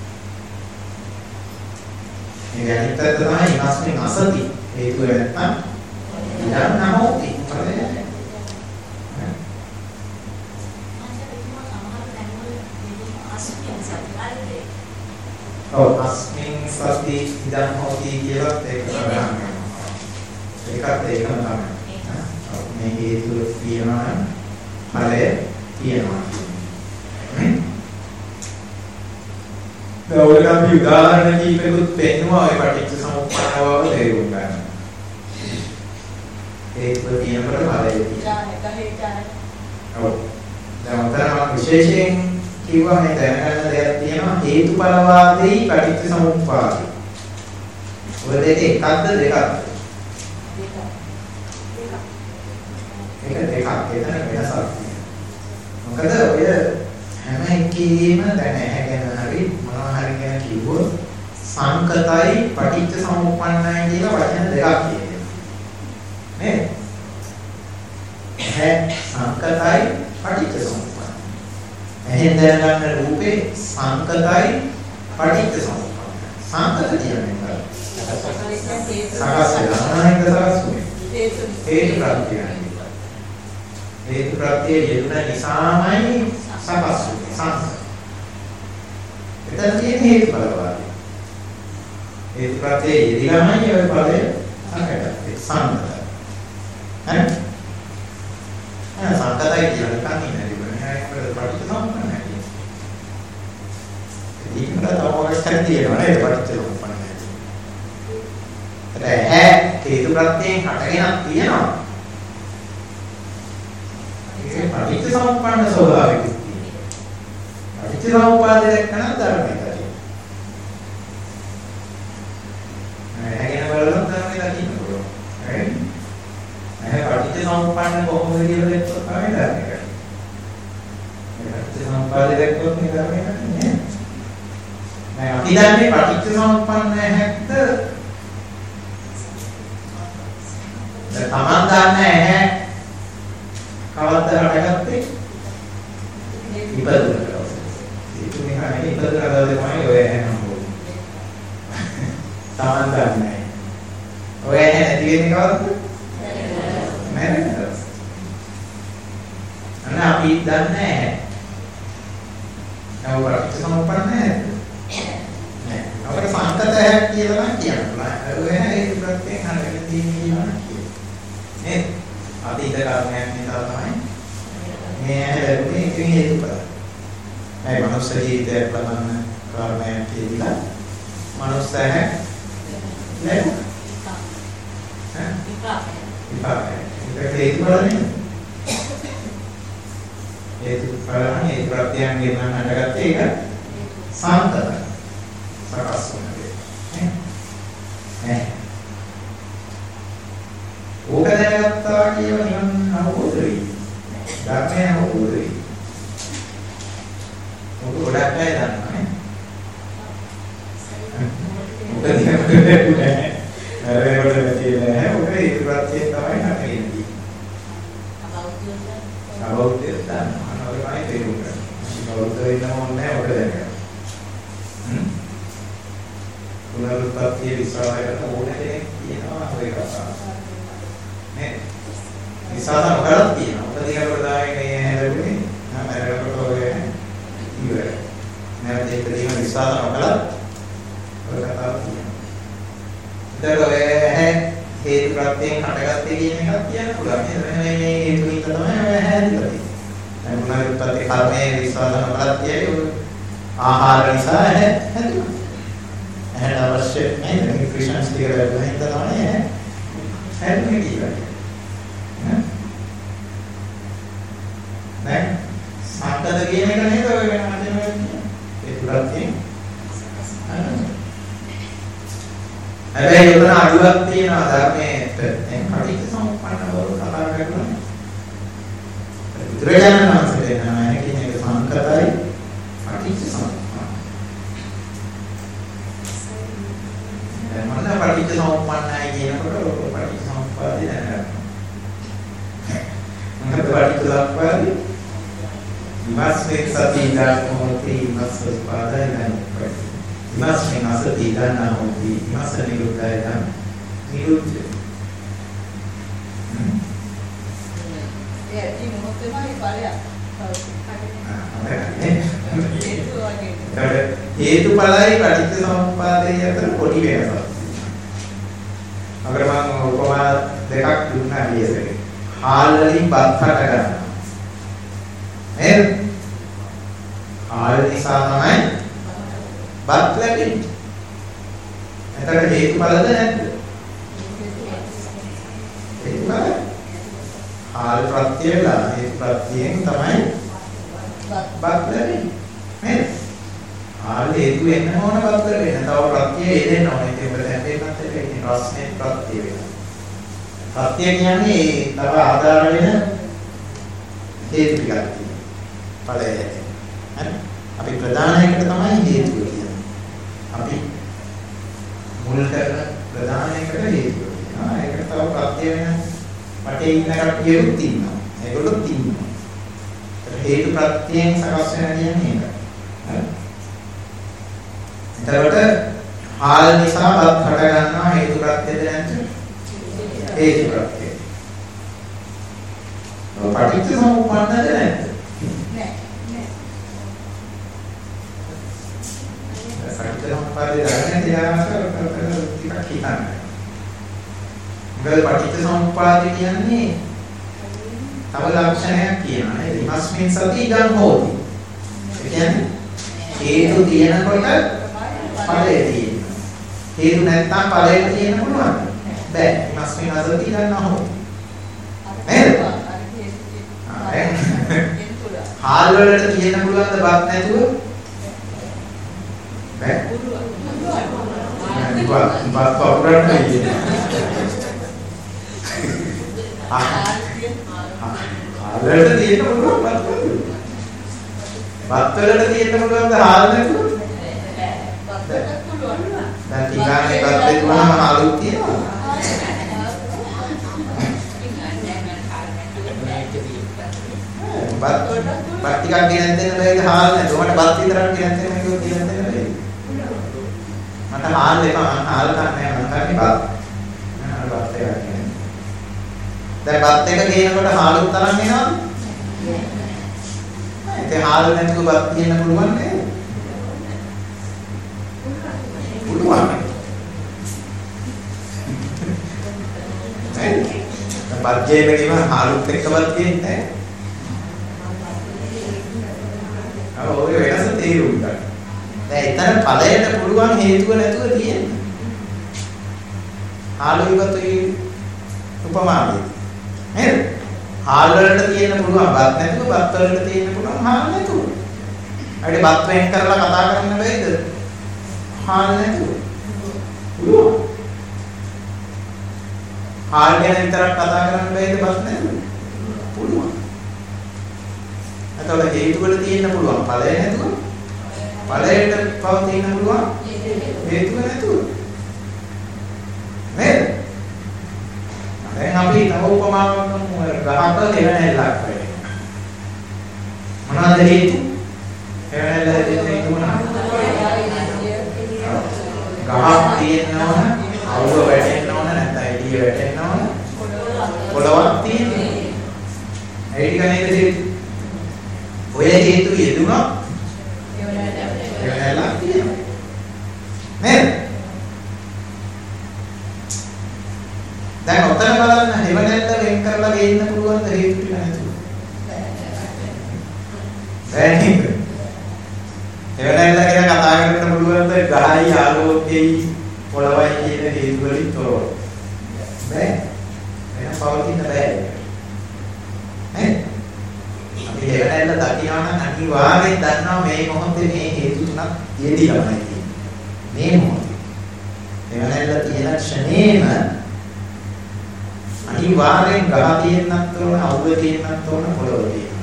මේ අනිත් පැත්ත තමයි ඉමස්මෙන් අසති. හේතුව නැත්නම් ඉඳන් නැහොති. ඵලය නැහැ. අස්මින් සති ඉඳන් හොති කියලා ඒක සඳහන් කරනවා. ඒකත් ඒකම තමයි. මේ හේතුව තියෙනවා නම් ඵලය තියෙනවා. දැන් අපි උදාහරණ කීපෙකුත් පෙන්නවා ඔය පටිච්ච සමුප්පන්න බව තේරුම් ගන්න. හේතුව තියෙනකොට ඵලය තියෙනවා. ඔව්. දැන් උතරම විශේෂයෙන් කිව්වා මේ දැනගන්න දෙයක් තියෙනවා හේතුඵලවාදී පටිච්ච සමුප්පාදය. ඔය දෙක එකක්ද දෙකක්ද? දෙකක්. එතන වෙනසක් තියෙනවා. මොකද ඔය හැම එකේම දැන ඇහැගෙන හරි මොනවා හරි ගැන කිව්වොත් සංකතයි පටිච්ච සමුප්පන්නයි කියලා වචන දෙකක් කියනවා. නේද? සංකතයි පටිච්ච සමුප්පන්නයි. එහෙන් දැනගන්න රූපේ සංකතයි පටිච්ච සමුප්පන්නයි. සංකත කියන්නේ මොකක්ද? සකස් වෙනවා. හේතු ප්‍රත්‍යයයි. හේතු ප්‍රත්‍යය යෙදුන නිසාමයි සකස් වෙන්නේ සංස. එතන තියෙන හේතු බලවාදී. හේතු ප්‍රත්‍යය යෙදිලාමයි ඔය ඵලය අකටත් සංකතයි. හරි? සංකතයි කියන්නේ කන්නේ නේද? ඒක පටිච්ච සමුප්පන්නයි. ඒකට තවමක් තියෙනවා නේද පටිච්ච සමුප්පන්නයි. හේතු ප්‍රත්‍යයෙන් හටගෙන තියෙනවා. ඒක පටිච්ච සමුප්පන්න ස්වභාවයක තියෙනවා. පටිච්ච සමුප්පාදය දැක්කම ධර්මයයි. හැගෙන බලනොත් ධර්මයයි තියෙනවා. හරි? පටිච්ච සමුප්පන්න කොහොමද කියලා දැක්කොත් තමයි ධර්මයයි. පටිච්ච සමුප්පාදය දැක්කොත් මේ ධර්මයයි නෑ. අපි දන්නේ පටිච්ච සමුප්පන්න හැක්ද තමන් දන්නේ නැහැ කවද්ද හටගත්තේ ඉපදුනට. ඒක නිකන් ඉපදුනට තමයි ඔය හැමෝම. තමන් දන්නේ නැහැ. ඔය නැති වෙන්නේ කවද්ද? නැහැ. අන්න අපි දන්නේ නැහැ. නව පටිච්ච සමුප්පන්න නැහැ. නෑ. අපේ සංකතයක් කියලා නම් කියනවා. ඔය හේතු ප්‍රත්‍යයෙන් හරගෙන තියෙනවා. නේද? අතීත කර්මයක් නිසා තමයි මේ ලැබුණේ ඉතින් හේතුඵල. මේ මනුස්ස ජීවිතයක් බලන්න කර්මයක් කියලා මනුස්සය ලැබුණා. විපාක. ඒක හේතුඵල නෙමෙයි. හේතු බලන්න හේතු ප්‍රත්‍යයන්ගෙන් නම් හටගත්තේ ඒක සාන්තයි. සකස් වෙනවා. නේ? ඕක දැනගත්තා කියව නිවන් අවබෝධ වෙයි. ධර්මය අවබෝධ වෙයි. ඔබ ගොඩක් අය දන්නවා නේ. ඔබ දිහා නරේවට තියෙන්නේ ඔබ ඒ ප්‍රත්‍යය තමයි නැගෙන්නේ. අවබෝධය දන්නවා. අනවරමයි තේරුම් ගන්න. අවබෝධ වෙන්න ඕනේ ඔබ දැනගන්න. පුනරුත්පත්ති විශ්වාසයකට ඕනේ කෙනෙක් කියනවා ඔය කතාව. නේ? විශ්වාස නොකරත් කියනවා. උපදීන ප්‍රදායනේ හැදෙන්නේ නම් මරණකොට ඔය ඉවරයි. නැවත ඒකදීම විශ්වාස නොකරත් ඔය කතාව කියනවා. ඒතර ඔය හේතු ප්‍රත්‍යයෙන් හටගත්තේ කියන එකක් කියන්න පුළුවන්. මේ හේතු හිත තමයි ඔය හැදෙන්නේ. දැන් පුනරුත්පත්ති කර්මයේ විශ්වාස නොකරත් කියන්නේ ආහාර නිසා හැදුණා. එහෙනම් අවශ්‍ය නැහැ නියුට්‍රිෂන්ස් ටික ලැබුණා හින්දා තමයි හැදුනේ කියලා. නේ? සම්පද කියන එක නේද ඔය වෙන මතම වෙන්නේ. ඒ තුලක් තියෙන. හැබැයි උතන අඩුවක් තියෙනවා ධර්මයේ දැන් කටිච්ච සම්පන්න බව කතා කරනවා. බුදුරජාණන් වහන්සේ නම කියන එක සංකතයි කටිච්ච සම්පන්න. මම පටිච්ච සමුප්පන්නයි කියනකොට පටිච්ච සමුප්පාදේ දැනගන්න. මොකද පටිච්ච සමුප්පාදේ විමස්සේ සති ධර්මෝති විමස්සපාදයි නයි. විමස්සේ නැසති ධර්මෝති විමස්ස නිරුද්ධය ධර්ම නිරුද්ධ. ඒ ඇති මොහොතේමයි ඵලයක්. හේතුඵලයි පටිච්ච සමුප්පාදයේ අතර පොඩි වෙනසක්. අගර මම උපමා දෙකක් දුන්නා ඊයේසේ. හාල් වලින් බත් හට ගන්නවා. නේද? හාල් නිසා තමයි බත් ලැබෙන්නේ. එතකොට හේතුඵලද නැද්ද? හේතුඵල. හාල් ප්‍රත්‍යයලා හේතු ප්‍රත්‍යයෙන් තමයි බත් ලැබෙන්නේ. නේද? හාල් හේතු වෙන්න ඕන බත් ලැබෙන්න. තව ප්‍රත්‍යය එදෙන්න ඕනේ. ඒක උඹට හැපෙන්නත් ඒක රස්නේ ප්‍රත්‍ය වෙනවා. ප්‍රත්‍ය කියන්නේ තව ආධාර වෙන හේතු ටිකක් තියෙනවා. ඵලය. හරි? අපි ප්‍රධාන එකට තමයි හේතුව කියන්නේ. අපි මුල් කරන ප්‍රධාන එකට හේතුව කියනවා. ඒකට තව ප්‍රත්‍ය වෙන වටේ ඉන්න කට්ටියුත් ඉන්නවා. ඒගොල්ලොත් ඉන්නවා. හේතු ප්‍රත්‍යයෙන් සකස් වෙන කියන්නේ ඒක. හරි? එතකොට හාල් නිසා බත් හට ගන්නවා හේතු ප්‍රත්‍යද නැද්ද? හේතු ප්‍රත්‍යය. ඔය පටිච්ච සමුප්පන්නද නැද්ද? නෑ නෑ. පටිච්ච සමුප්පාදේ දැනගෙන තියාගන්න ටිකක් හිතන්න. මොකද පටිච්ච සමුප්පාදේ කියන්නේ තව ලක්ෂණයක් කියනවා නේද? ඉමස්මින් සති ඉදන් හෝති. ඒ කියන්නේ හේතු තියෙනකොට ඵලය තියෙනවා. හේතු නැත්නම් ඵලයට තියෙන්න පුළුවන්ද? බෑ. ඉමස්මින් සති ඉදන් නැහැ. නේද? හාල් වලට තියෙන්න පුළුවන්ද බත් නැතුව? බෑ. බත් පවුරන්න තියෙනවා. හාල් වලට තියෙන්න පුළුවන් බත් නැතුව. බත් වලට තියෙන්න පුළුවන්ද හාල් නැතුව? බත් වලට පුළුවන්. දැන් ටිකානේ බත් දෙතුනම හාලුත් තියෙනවා. බත් ටිකක් ගෙනත් දෙන්න බෑද හාල් නැතුව. මට බත් විතරක් ගෙනත් දෙන්න මේක ගෙනත් දෙන්න බෑ. මට හාල් එපා. මම හාල් කන්නේ නැහැ. මම කන්නේ බත්. මම බත් එකක් ගෙනත්. දැන් බත් එක ගේනකොට හාලුත් තරම් එනවද? ඒ හාල් නැතුව බත් කියන්න පුළුවන් නේද? පුළුවන්. නේද? බත් ගේනකම හාලුත් එක්ක බත් කියන්නේ නැහැ. ඔය වෙනස තේරුම් ගන්න. දැන් එතන ඵලයට පුළුවන් හේතුව නැතුව තියෙන්නේ. හාලු ඉවතුයි උපමාවයි. නේද? හාල් වලට තියෙන්න පුළුවන් බත් නැතුව බත් වලට තියෙන්න පුළුවන් හාල් නැතුව. අපිට බත් වෙන් කරලා කතා කරන්න බැයිද? හාල් නැතුව. පුළුවන්. හාල් ගැන විතරක් කතා කරන්න බැයිද බත් නැතුව? පුළුවන්. එතකොට හේතු වල තියෙන්න පුළුවන් ඵලය නැතුව. ඵලයට පවතින්න පුළුවන් හේතුව නැතුව. නේද? දැන් අපි තව උපමාවක් ගමු ගහක හේවණල්ලක් වෙන්නේ. මොනවාද හේතු? හේවණල්ල දෙන්නේ හේතු මොනවාද? ගහක් තියෙන්න ඕන, අවුව වැටෙන්න ඕන, නැත්නම් එළිය වැටෙන්න ඕන. පොළවක් තියෙන්නේ. ඒ ටික නේද හේතු? ඔය හේතු යෙදුණා හේවණල්ලක් තියෙනවා. නේද? දැන් ඔතන බලන්න හේවණල්ල වෙන් කරලා ගේන්න පුළුවන් ද හේතු ටික නැතුව? බැහැ නේද? හේවණල්ල ගැන කතා කරන්න පුළුවන් ද ගහයි ආලෝකයයි පොළවයි කියන හේතු වලින් තොරව? බැහැ. වෙන පවතින්න බැහැ. නේද? අපි හේවණල්ල දකිනවා නම් අනිවාර්යෙන් දන්නවා මේ මොහොතේ මේ හේතු තුනක් යෙදිලාමයි තියෙන්නේ. මේ මොහොතේ. හේවණල්ල තියෙන ක්ෂණේම අනිවාර්යෙන් ගහ තියෙන්නත් ඕන, අවුව තියෙන්නත් ඕන, පොළොව තියෙන්නත්.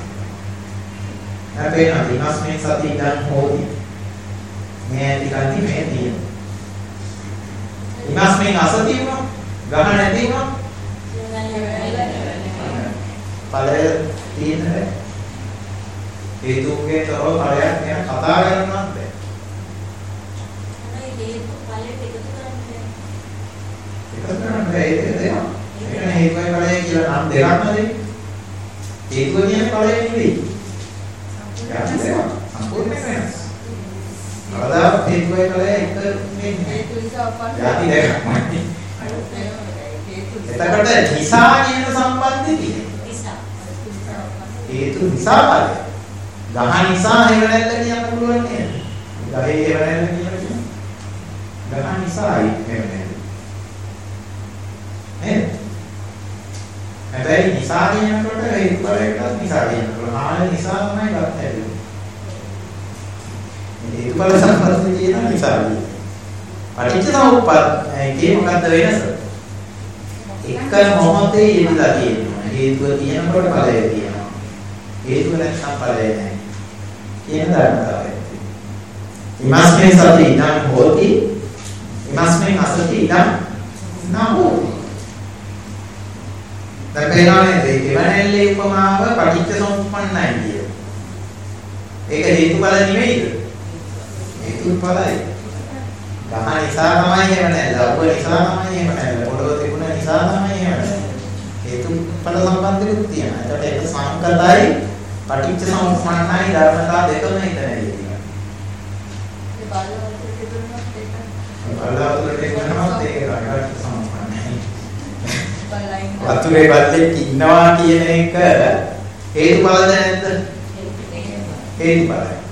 අපේන විනාශනේ සති ඉඳන් හොදි. මේ ටිකන්දි මේ තියෙන. විනාශනේ අසති වුණා, ගහ නැති වුණා. ඵලය තියෙන්නේ. හේතුන්ගේ තොරව ඵලයක් නෑ කතා කරන්නවත් බෑ. හේතු ඵලයට එකතු කරන්න බෑ. එකතු කරන්න බෑ ඒක දෙනවා. මේක හේතුයි ඵලයයි කියලා නම් දෙකක්ම දෙන්නේ. හේතුව කියන්නේ ඵලය නෙවෙයි. සම්පූර්ණයෙන් වෙනස්. අවදා හේතුයි ඵලය එක මේ හේතු නිසා උපන්න. යටි දෙකක්මයි. එතකොට නිසා කියන සම්බන්ධය තියෙනවා. නිසා. හේතු නිසා ඵලය. ගහ නිසා හේවණල්ල කියන්න පුළුවන් නේද? ගහේ හේවණල්ල කියලා කියන්නේ. ගහ නිසායි හේවණල්ල. නේද? හැබැයි නිසා කියනකොට හේතු ඵලයකට නිසා කියනකොට ආන නිසා තමයි ගත හැදෙන්නේ. හේතු ඵල සම්බන්ධය කියන නිසා. පටිච්චසමුප්පාද ඒකේ මොකද්ද වෙනස? එක මොහොතේ යෙදලා තියෙනවා. හේතුව තියෙනකොට ඵලය තියෙනවා. හේතුව නැත්නම් ඵලය නැහැ. කියන ධර්මතාවය. ඉමස්මේ සති ඉදං හෝති. ඉමස්මේ අසති ඉදං නහෝති. දැන් පේනවනේ හේවණල්ලේ උපමාව පටිච්චසමුප්පන්නයි කියන. ඒක හේතුඵල නෙවෙයිද? හේතුඵලයි. ගහ නිසා තමයි හේවණල්ල, අප නිසා තමයි හේවණල්ල, පොළොව තිබුණ නිසා තමයි හේවණල්ල. හේතුඵල සම්බන්ධයක් තියෙනවා. ඒකට ඒක සංකතයි පටිච්චසමුප්පන්නයි ධර්මතා දෙකම ඉදෙනවා. ඒ බලවලට තිබුණොත් ඒක. බලවලට තිබුණොත් ඒක රටට සම්පන්නයි. වතුරේ බල්ලෙක් ඉන්නවා කියන එක හේතුඵලද නැද්ද? හේතුඵලයි.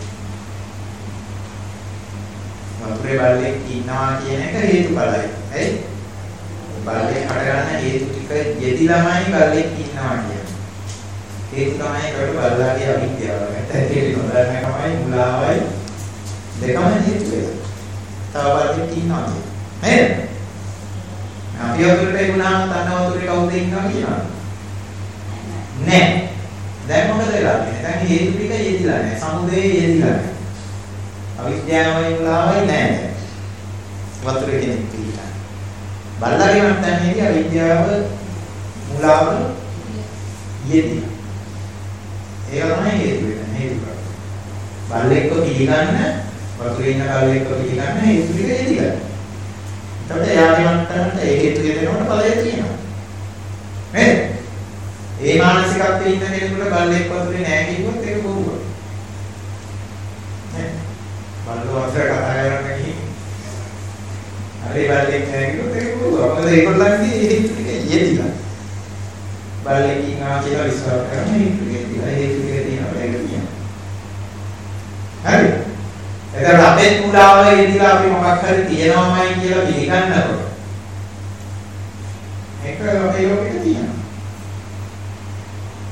වතුරේ බල්ලෙක් ඉන්නවා කියන එක හේතුඵලයි. ඇයි? බල්ලෙක් හටගන්න හේතු ටික යෙදිලාමයි බල්ලෙක් ඉන්නවා කියන්නේ. හේතු තමයි ඒකට බල්ලාගේ අවිද්‍යාව. නැත්නම් හේතු නොදන්නකමයි මුලාවයි දෙකම හේතු වෙනවා. තව බල්ලෙක් ඉන්නවා නේද? අපි වතුරට ගුණාම තන වතුරේ කවුද ඉන්නවා කියනවා නෑ. දැන් මොකද වෙලා තියෙන්නේ? දැන් හේතු ටික යෙදිලා නෑ. සමුදේ යෙදිලා නෑ. අවිද්‍යාවයි මුලාවයි නෑ. වතුරේ කෙනෙක් පිළිගන්න. බල්ලාගේ මට්ටමේදී අවිද්‍යාව මුලාව යෙදිලා. ඒක තමයි හේතු වෙන්නේ. හේතු කරා. බල්ලෙක්ව පිළිගන්න වතුරේ ඉන්න බල්ලෙක්ව පිළිගන්න හේතු ටික යෙදිලා. එතකොට එයාගේ මට්ටමට ඒ හේතු යෙදෙනකොට ඵලය තියෙනවා. නේද? ඒ මානසිකත්වයේ ඉන්න කෙනෙකුට බල්ලෙක් වතුරේ නැහැ කිව්වොත් ඒක බොරුවක්. නේද? බල්ලෝ වතුර කතා කරන්න ගිහින් හරි බල්ලෙක් නැහැ කිව්වොත් ඒක බොරුවක්. මොකද ඒගොල්ලන්ගේ හේතු ටික යෙදිලා. බල්ලෙක් ඉන්නවා කියලා විශ්වාස කරන හේතු ටික යෙදිලා හේතු ටික තියෙනවා ඒක කියනවා. හරි? එතකොට අපේ මුලාව යෙදිලා අපි මොකක් හරි තියනවාමයි කියලා පිළිගන්නකොට මේක අපේ ලෝකෙට තියෙනවා.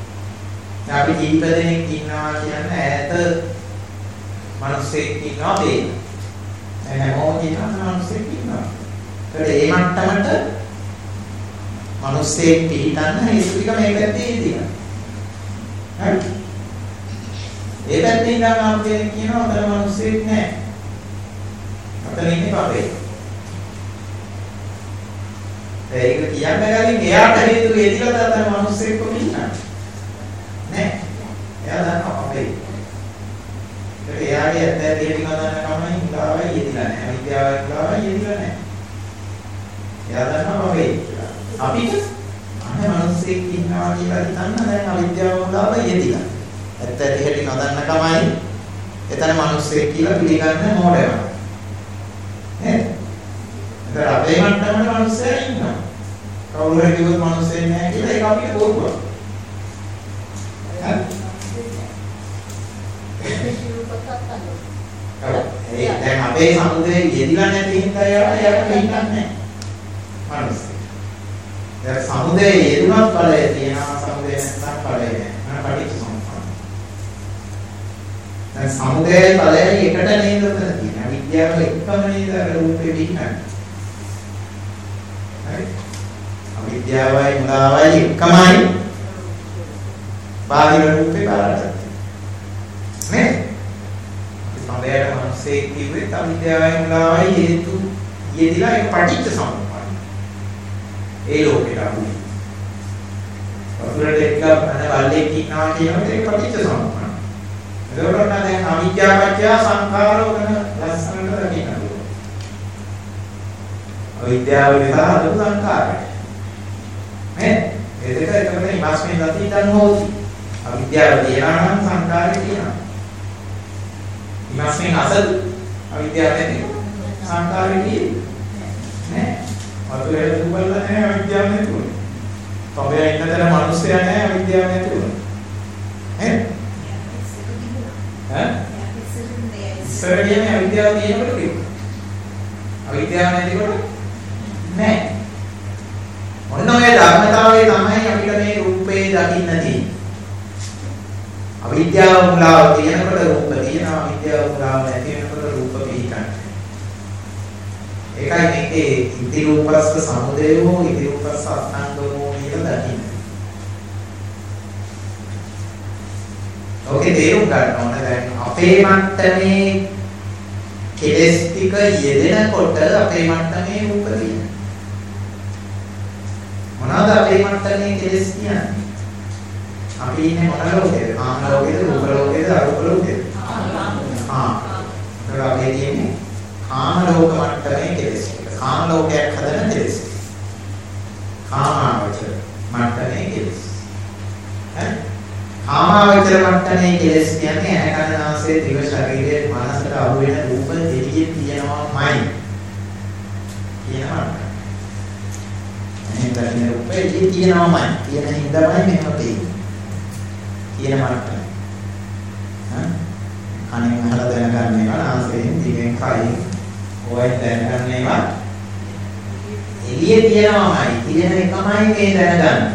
අපි කීප දෙනෙක් ඉන්නවා කියන්නේ ඈත මිනිස්සෙක් ඉන්නවා වේද. හැමෝම කියනවා මිනිස්සෙක් ඉන්නවා. ඒකට ඒ මට්ටමට මිනිස්සෙක් පිටින්න හේතු ටික මේ පැත්තේ තියෙනවා. හරි. ඒ පැත්තේ ඉඳන් අපි කියනවා අතන මිනිස්සෙක් නැහැ. අතන ඉන්නේ පපේ. ඒක කියන්නේ ගලින් එයාට හේතු හේතිලා අතන මිනිස්සෙක් කොහොමද? නෑ. එයා දන්නවා පපේ. ඒක එයාගේ ඇත්ත හේතු ගන්න කමයි ඉඳාවයි යෙදිලා නැහැ. විද්‍යාවයි ඉඳාවයි යෙදිලා නැහැ. එයා දන්නවා පපේ. අපිට අනේ මිනිස්සෙක් ඉන්නවා කියලා හිතන්න දැන් අවිද්‍යාව උදාව යෙදිලා. ඇත්ත ඇටි නොදන්න කමයි එතන මිනිස්සෙක් කියලා පිළිගන්න මොඩේම. නේද? ඒතර අපේ මට්ටමේ මිනිස්සෙක් ඉන්නවා. කවුරු හරි කිව්වොත් මිනිස්සෙක් නැහැ කියලා ඒක අපිට බොරුවක්. හරි? දැන් අපේ සමුදේ යෙදිලා නැති හින්දා යාට හිතන්නේ නැහැ. මිනිස්සෙක්. දැන් සමුදේ යෙදුනත් ඵලය තියෙනවා සමුදේ නැත්නම් ඵලය නැහැ. අන පටිච්චසමුප්පාද. දැන් සමුදේ ඵලය එකට නේද උතන තියෙන්නේ. විද්‍යාව එකම නේද අර රූපේ විඥාන. හරි? අවිද්‍යාවයි මුලාවයි එකමයි. බාහිර රූපේ බලන්න. නේ? සමුදේට මනසේ කිව්වේ අවිද්‍යාවයි මුලාවයි හේතු යෙදිලා ඒක පටිච්චසමුප්පාද. ඒ ලෝකෙට අහුයි. වතුරට එක්ක වල්ලේ ඉන්නවා කියනකොට ඒක පටිච්චසමුප්පාද. ඒකවල දැන් අවිද්‍යාවච්ඡ සංඛාරෝ කරන ලස්සනට දකින්න ඕන. අවිද්‍යාව නිසා අද සංඛාරය. නේ? ඒ දෙක එකම ඉමස්මෙන් නැති දන් හොති. අවිද්‍යාව තියනවා නම් සංඛාරය තියෙනවා. ඉමස්මෙන් අසද අවිද්‍යාව නැති සංඛාරය තියෙන්නේ. නේ? වතුරේ දුබල නැහැ අවිද්‍යාව නැතුව. පොබේ ඉන්නතර මිනිස්සයා නැහැ අවිද්‍යාව නැතුව. ඈ? ඈ? ඉස්සර කියන්නේ අවිද්‍යාව තියෙනකොට කිව්වා. අවිද්‍යාව නැතිකොට නැහැ. ඔන්න ඔය ධර්මතාවය තමයි අපිට මේ රූපේ දකින්න තියෙන්නේ. අවිද්‍යාව මුලාව තියෙනකොට රූප තියෙනවා අවිද්‍යාව මුලාව නැති වෙනකොට රූප පිහිටන්නේ. ඒකයි මේකේ ඉති රූපස්ස සමුදයෝ ඉති රූපස්ස අස්තංගමෝ කියලා දකින්න. ඔකේ තේරුම් ගන්න ඕන දැන් අපේ මට්ටමේ කෙලස් ටික යෙදෙනකොට අපේ මට්ටමේ රූප තියෙනවා. මොනවාද අපේ මට්ටමේ කෙලස් කියන්නේ? අපි ඉන්නේ මොන ලෝකේද? කාම ලෝකේද, රූප ලෝකේද, අරූප ලෝකේද? ඒක අපේ තියෙන්නේ කාම ලෝක මට්ටමේ කෙලෙස්. කාම ලෝකයක් හදන කෙලෙස්. කාමාවචර මට්ටමේ කෙලෙස්. හරි? කාමාවචර මට්ටමේ කෙලෙස් කියන්නේ ඇහැ කන නාසය දිව ශරීරයේ මනසට අහු වෙන රූප දෙවියෙන් තියෙනවාමයි. කියනවා. එහෙනම් දැන් රූපේ තියෙනවාමයි. කියන හින්දාමයි මෙහෙම තියෙන්නේ. කියන මට්ටම. කනෙන් අහලා දැනගන්න ඒවා නාසයෙන් දිවෙන් කයින් ඔය දැනගන්න ඒවා එළියේ තියෙනවාමයි තියෙන එකමයි මේ දැනගන්න.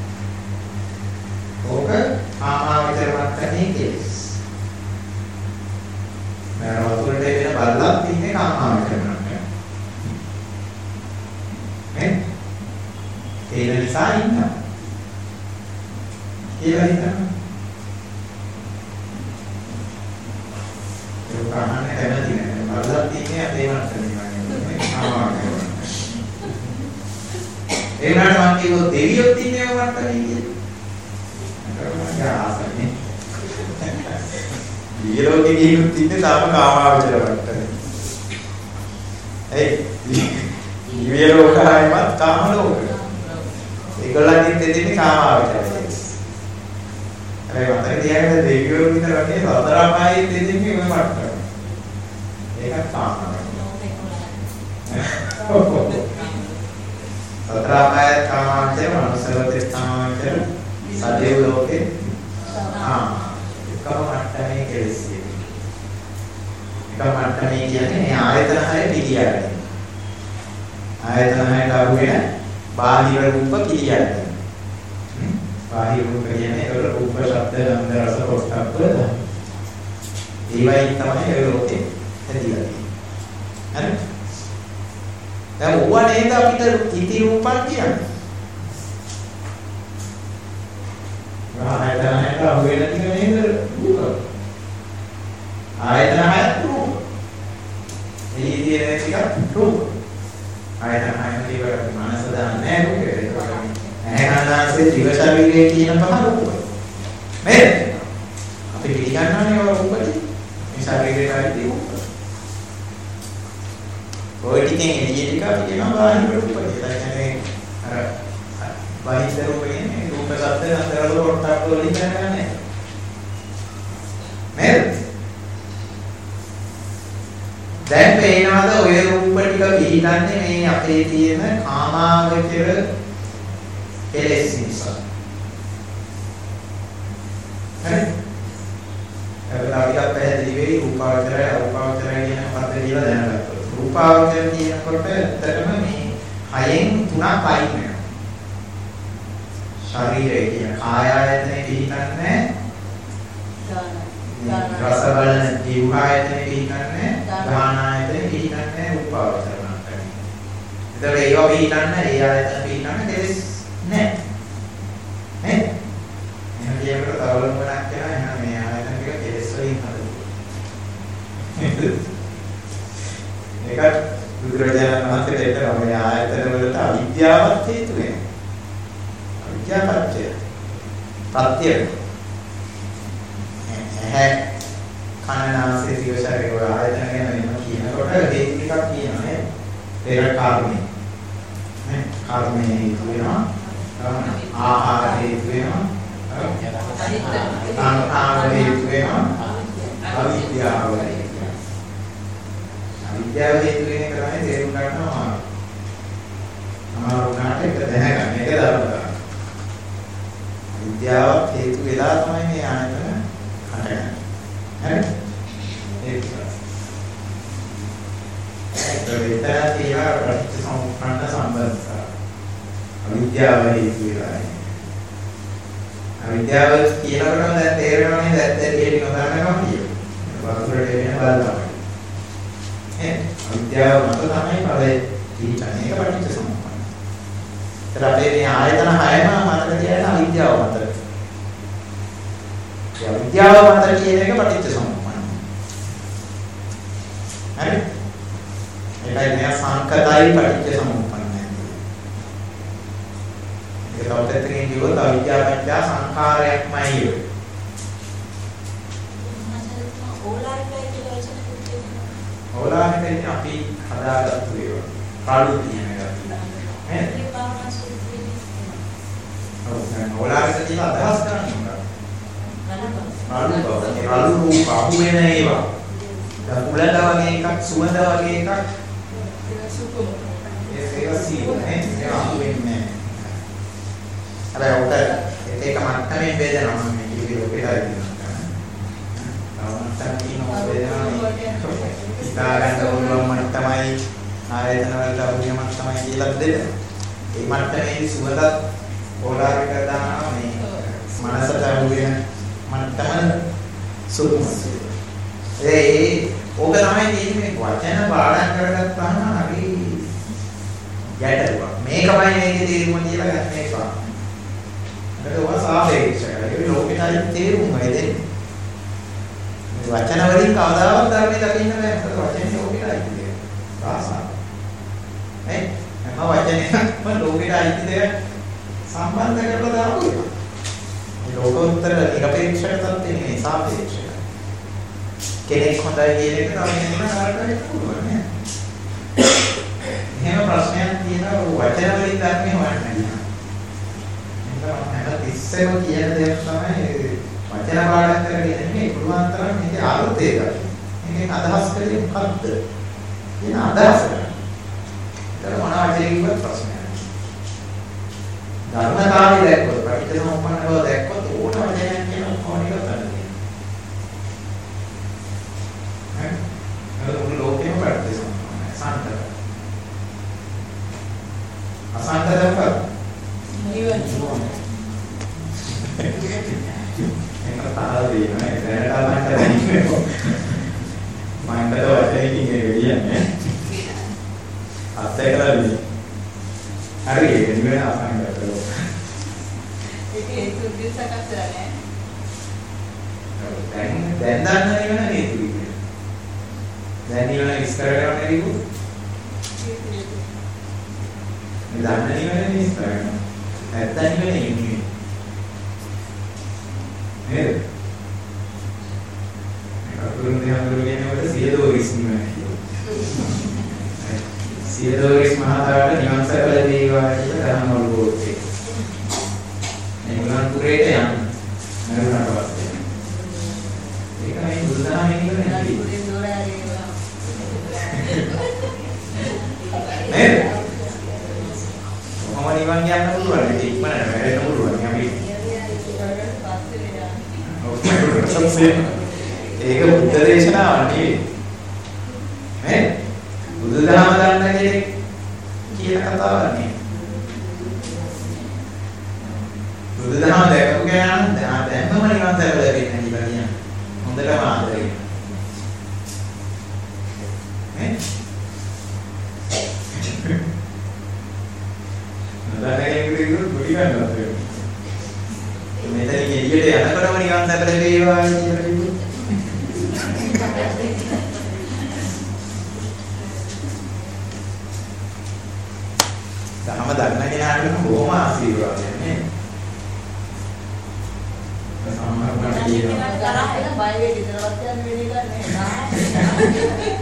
ඕක ආමාවචර මට්ටමේ කෙලස්. මම වතුරට වෙන බල්ලක් තින්නේ ආමාවචර මට්ටම. නේ? ඒ නිසා ඉන්නවා. කියලා හිතන්න. ඒක කහන්නේ කැමති නැහැ. බලලා තියෙන්නේ අපේ මනසනේ වගේ. ඒ වුණාට මම කිව්වොත් දෙවියොත් ඉන්නේ ඔය මට්ටමේ කියලා. මට ආසනේ. ඊළෝකේ ගිහිනුත් ඉන්නේ තාම කාමාවචර මට්ටමේ. ඒ ඊළෝකයමත් කාම ලෝක. ඒගොල්ලන්ගෙන් දෙන්නේ කාමාවචරයි. හැබැයි මතක තියාගන්න දෙවියෝ විතර වගේ සතර අපායේ දෙන්නේ ඔය මට්ටම. ඒකත් කාමයි. සතර අපායේ කාමාවචර මනුස්සලෝකේ කාමාවචර සදේව ලෝකේ එකම මට්ටමේ කෙලෙස්. එකම මට්ටමේ කියන්නේ මේ ආයතන හය පිළියන්නේ. ආයතන හයට අහු වෙන බාහිර රූප පිළියන්නේ. බාහිර රූප කියන්නේ ඒක රූප, ශබ්ද, ගන්ධ, රස, පොට්ටබ්බ ධම්ම. ඒවයි තමයි ඒ ලෝකේ හැදිලා තියෙන්නේ. හරි? දැන් ඕවා නේද අපිට ඉති රූපක් කියන්නේ. ආයතනයට අහු වෙන ටික නේද රූප. ආයතන හය රූප. මේ ඉතියේ ටික රූප. ආයතන හය කියවට මනස දාන්නේ රූපේ. ඇහැකනාසේ ජීව ශරීරයේ තියෙන පහ රූප. නේද? අපි පිළිගන්නවනේ ඔය රූපටි. මේ ශරීරයේ කාර්යය රූප. ඔය ටිකෙන් එළිය ටික අපි කියනවා බාහිර රූප කියලා. ඒ කියන්නේ අර බාහිර රූප කියන්නේ රූප ශබ්ද අතරවල කොටක් වලින් ගන්නන්නේ. නේද? දැන් පේනවාද ඔය රූප ටික පිළිගන්නේ මේ අපේ තියෙන කාමාවචර කෙලෙස් නිසා. හරි? ඒක අපිට පැහැදිලි වෙයි රූපාවචරය අරූපාවචරය කියන පද කියලා දැනගත්තා. රූපාවචර කියනකොට ඇත්තටම මේ හයෙන් තුනක් අයින් වෙනවා. ශරීරය කියන කාය ආයතනේ පිළිගන්නේ රස බලන ජීව ආයතනේ පිළිගන්නේ ගාන ආයතනේ පිළිගන්නේ රූපාවචර මාත්‍රයි. ඒතර ඒවා පිළිගන්නේ ඒ ආයතන පිළිගන්නේ දෙස් නැහැ. නේ? එහෙනම් කියනකොට තවලම ගණක් කරා එහෙනම් මේ ආයතන ටික දෙස් වලින් හදලා. ඒක බුදුරජාණන් වහන්සේ දෙන්නා මේ ආයතන වලට අවිද්‍යාවත් හේතු වෙනවා. අවිද්‍යාවත්ය. ප්‍රත්‍ය. කනනාසේ දිව ශරීරය ආයතන ගැන මෙන්න කියනකොට හේතු ටිකක් කියනවා නේද? පෙර කර්මය. නේ? කර්මය හේතු වෙනවා. ආහාර හේතු වෙනවා. සංඛාර හේතු වෙනවා. අවිද්‍යාව හේතු වෙනවා. අවිද්‍යාව හේතු වෙන එක තමයි තේරුම් ගන්නවා. අමාරුණාට ඒක දැනගන්න එක දරුවා. විද්‍යාව හේතු වෙලා තමයි මේ ආයතන හටගන්නේ. හරි? ඒක. ඒක විතර තියලා ප්‍රතිසම්පන්න සම්බන්ධය. අවිද්‍යාව හේතු වෙලා. අවිද්‍යාව කියනකොටම දැන් තේරෙනවනේ දැන් තේරෙන්නේ නොදන්නවා කියනවා. වතුරට එන බලනවා. අවිද්‍යාව මත තමයි පළේ පිටන්නේ ඒක පටිච්චසමුප්පාද. ඒතර අපේ මේ ආයතන හයම මතක තියාගෙන අවිද්‍යාව මත. ඒ අවිද්‍යාව මත කියන එක පටිච්චසමුප්පාද. හරි? ඒකයි මේ සංකතයි පටිච්චසමුප්පාද කියන්නේ. ඒක තවතෙන් කියවොත් අවිද්‍යාව පත්‍ය සංඛාරයක්මයි. ඕලාරිකයි අපි හදාගත්තු ඒවා. කාඩු කියන එක. නේද? ඕලාරික කියලා අදහස් කරන්නේ. රළු රූප අහු වෙන ඒවා. කුලඳ වගේ එකක්, සුවඳ වගේ එකක්. ඒක සීනේ. ඒක අහු වෙන්නේ නැහැ. හැබැයි ඒක මට්ටමින් බෙදනවා මම මේක ලෝකෙට ඉතාලෙන් උරුම මට්ටමයි ආයතන වලට උරුම මට්ටමයි කියලා දෙන්න. ඒ මට්ටමේ සුවඳත් ඕලාරික දානවා මේ මනසට අනුගෙන මට්ටම සුදුසු. ඕක තමයි කියන්නේ වචන පාඩම් කරගත්තාම හරි ගැටලුවක්. මේකමයි මේකේ තේරුම කියලා ගන්න එපා. ඒක ඔය සාපේක්ෂයි. ඒක ලෝකෙටයි තේරුම වෙන්නේ. වචන වලින් කවදාවත් ධර්මයේ දකින්න බෑ. මොකද වචනේ ලෝකෙට අයිති දෙයක්. රාසා. නේ? හැම වචනයක්ම ලෝකෙට අයිති දෙයක් සම්බන්ධ කරලා දානවා. මේ ලෝකෝත්තර නිරපේක්ෂක තත්ත්වෙ නෙමෙයි සාපේක්ෂක. කෙනෙක් හොඳයි කියන එක තමයි නේද කාටවත් පුළුවන් නේ. එහෙම ප්‍රශ්නයක් තියෙනවා වචන වලින් ධර්මයේ හොයන්නේ නැහැ. ඒක තිස්සෙම කියන දේ තමයි වචන පාඩම් කරගෙන ඉන්නේ පුළුවන් තරම් මේකේ අර්ථය ගන්න. මේකෙන් අදහස් කරේ මොකක්ද? කියන අදහස ගන්න. ඒක මොනවා වචනකින්වත් ප්‍රශ්නයක්. ධර්මතාවය දැක්කොත් පටිච්චසමුප්පන්න බව දැක්කොත් ඕන වචනයක් කියන කොහොමද කරන්නේ? හරි? ඒක මුළු ලෝකෙම පටිච්චසමුප්පන්නයි. සාන්තක. අසාන්තක නිවන. මම හිතුවා වචනකින් ඒක කියන්නේ. අත්‍යකරන්නේ. හරි ඒක නිවන අසන්න කරලා. ඒකේ සුද්ධිය සකස් කරලා දැන් දන්න නිවන හේතු විදියට. දැන් නිවන විස්තර කරන්න කිව්වොත් දන්න නිවන විස්තර කරනවා. නැත්නම් නිවන නෙමෙයි. නේද? අකුරුනේ අකුරුනේ සියදෝරිස් නිවන කියනවා. සියදෝරිස් මහතාට නිවන් සැප ලැබේවා කියලා ධර්මවල බෝධි. නිවන් පුරේට යන්න. නරුණට පස්සේ. ඒක මේ බුදුදහමේ නිවන නෙවෙයි. නේද? මොහොම නිවන් යන්න පුළුවන්. ඒක ඉක්මනට වැඩෙන්න පුළුවන්. අපි ඒක බුද්ධ දේශනාවක් නෙවෙයි. නේ? බුදුදහම ගන්න කෙනෙක් කියන කතාවක් නෙවෙයි. බුදුදහම දැකපු කෙනා දැන්ම නිවන් සැප ලැබෙන්නේ කියලා කියන්නේ. හොඳටම ආදරේ. නේ? නදාගෙන ඉතින් ගොඩි ගන්නවා. මෙතන එළියට යනකොටම නිවන් සැප ලැබේවා කියලා කිව්වොත් ධර්ම දන්න කෙනාට බොහොම ආශිර්වාදයක් නේ. සම්මාන කියනවා. තරහ බය වෙ ඉදරවත් යන වෙලේ ගන්න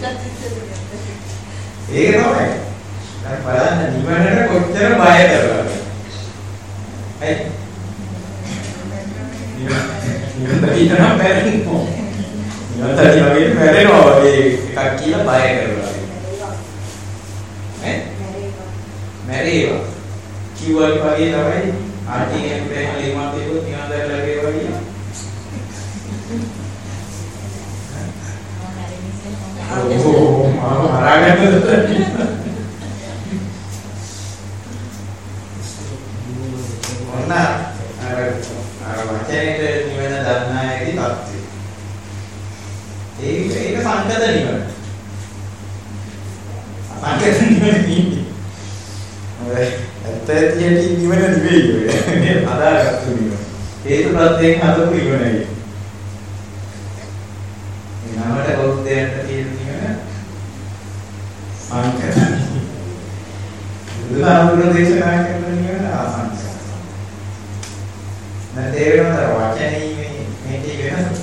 ඒක තමයි. දැන් බලන්න නිවනට කොච්චර බය කරනවද? හයි. නිවන පිටනම් බැරිනෝ. නිවන තටි වගේ බැරිනෝ වගේ එකක් කියලා බය කරනවා. ඈ? මැරේවා. කිව්වා වගේ තමයි ආර්ථිකයෙන් ප්‍රේම ලියුමක් තිබුණොත් නිවන් දැක ලැබේවා කියලා. මම හරාගන්නද? මොන අර වචනයේ නිවන දන්නායේදී තත්ත්වය. ඒක සංකත නිවන. සංකත නිවන නෙමෙයි. ඇත්තටම නිවන නෙවෙයි ඒක. අදාළගත්තු නිවන. හේතු ප්‍රත්‍යයෙන් හදපු නිවනයි. නමට බෞද්ධයන්ට තියෙන නිවන සංකත. බුදුහාමුදුරුවෝ දේශනා කරන නිවන ආසංක. දැන් තේරෙනවද වචනේ මේ වෙනස?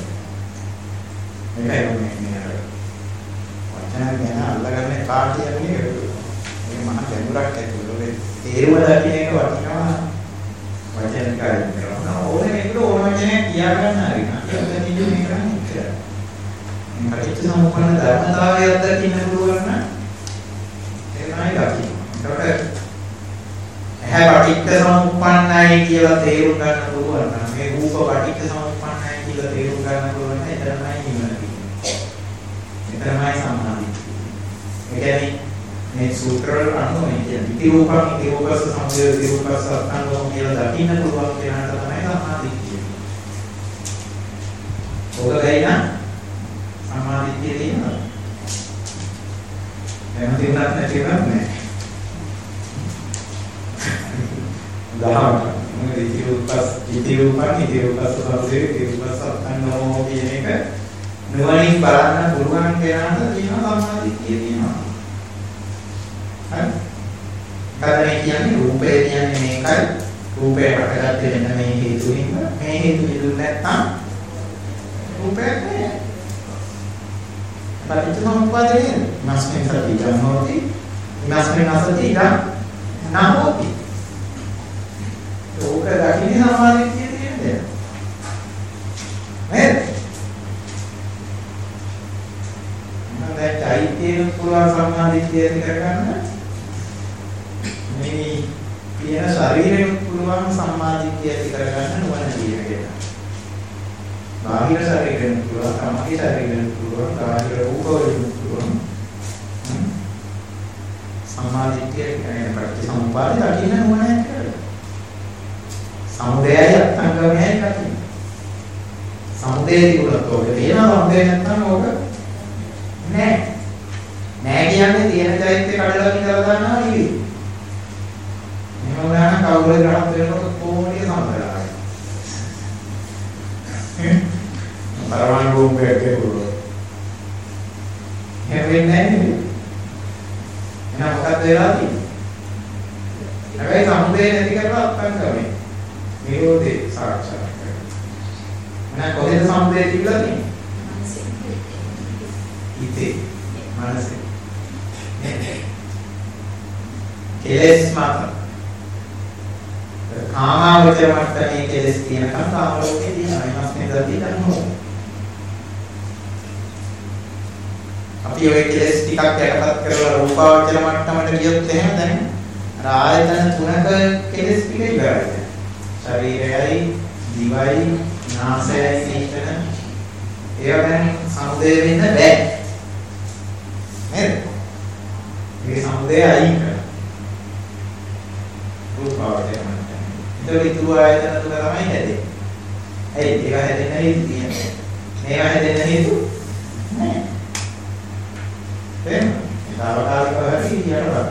මේකයි වචන ගැන අල්ලගන්නේ කාටද කියන්නේ මේ මහා ගැඹුරක් ඇතුළේ තේරුම දකින්න එක වටිනවා වචන කාර්යය කරනවා ඕනේ මේක ඕන වචනයක් කියා ගන්න හරි නේද කියන්නේ මේ කරන්නේ මේ පටිච්චසමුප්පන්න ධර්මතාවය අත්දකින්න පුළුවන් නම් ඒක නයි දකින්න. ඒකට එහේ පටිච්චසමුප්පන්නයි කියලා තේරුම් ගන්න පුළුවන් නම් මේ රූප පටිච්චසමුප්පන්නයි කියලා තේරුම් ගන්න පුළුවන් නම් එතරම්යි නිවන කියන්නේ. එතරම්යි සම්මාදිට්ඨිය. ඒ කියන්නේ මේ සූත්‍රවල අනුව මේ කියන්නේ ඉතිරූපං ඉතිරූපස්ස සමුදය ඉතිරූපස්ස අත්ංගම කියලා දකින්න පුළුවන් කෙනාට තමයි සම්මාදිට්ඨිය. ඔකයි නම් සම්මාදිට්ඨිය තියෙනවා. එහෙම තියුණත් නැතිවත් නෑ. දහම ඉතිරූපං ඉතිරූපස්ස සමුදය ඉතිරූපස්ස අත්ංගම කියන එක නුවණින් බලන්න පුළුවන් කෙනාට තියෙන සම්මාදිට්ඨිය තියෙනවා. හරි. කතරේ කියන්නේ රූපය කියන්නේ මේකයි. රූපය හටගත්තේ මෙන්න මේ හේතුවෙන්. මේ හේතු විදුන් නැත්නම් රූපයක් නෑ. පටිච්චසමුප්පාදේ මාස්මෙන් සති ගන්නෝති. මාස්මෙන් අසති නමෝති. ඕක දකින්න සමාධිය තියෙන්නේ. නේද? දැන් චෛත්‍යයෙන් පුළුවන් සම්මාදිට්ඨිය ඇති කරගන්න මේ කියන ශරීරයෙන් පුළුවන් සම්මාදිට්ඨිය ඇති කරගන්න නුවණ තියෙනවා. බාහිර ශරීරයෙන් පුළුවන්, සමාධි ශරීරයෙන් පුළුවන්, බාහිර රූපවලින් පුළුවන් සම්මාදිට්ඨිය කියන්නේ පටිච්චසමුප්පාදේ දකින්න නුවණ ඇති කරගන්න. සමුදයයි අත්ංගමයි දකින්න. සමුදය සමුදේ තිබුණොත් ඕක තියෙනවා සමුදේ නැත්නම් ඕක නෑ. නෑ කියන්නේ තියෙන චෛත්‍ය කඩලා කියලා දානවා නෙවෙයි. එහෙම වුණා නම් කවුරුද රහත් වෙනකොට කොහොමද සම්බරාය? පරමාණු බෝම්බයක් කෙරුවොත්. එහෙම වෙන්නේ නැහැ නේද? එහෙනම් මොකක්ද වෙලා තියෙන්නේ? හැබැයි සමුදේ නැති කරලා අත්පත් කරන්නේ. නිරෝධේ සාක්ෂාත් කරගන්න. එහෙනම් කොහෙද සමුදේ තිබිලා තියෙන්නේ? ඉතේ මනසේ. කෙලස් මාත්‍ර. කාමාවචර මට්ටමේ කෙලස් තියෙනකම් කාම ලෝකේ තියෙන අයිමස්නේ දතිය ගන්නවා. අපි ඔය කෙලස් ටිකක් යටපත් කරලා රූපාවචර මට්ටමට ගියොත් එහෙම දැන් ආයතන තුනක කෙලස් ටික ඉවරයි. ශරීරයයි, දිවයි, නාසයයි කියන ඒවා දැන් සමුදේ වෙන්න බෑ. නේද? මේ සමුදේ අයින් කරනවා. රූපාවචර මට්ටම. ඒක ඉතුරු ආයතන තුන තමයි හැදෙන්නේ. ඇයි ඒවා හැදෙන්න හේතු තියෙන්නේ? මේවා හැදෙන්න හේතු නෑ. එහෙනම් ඊටවතාවක හරි කියනවා.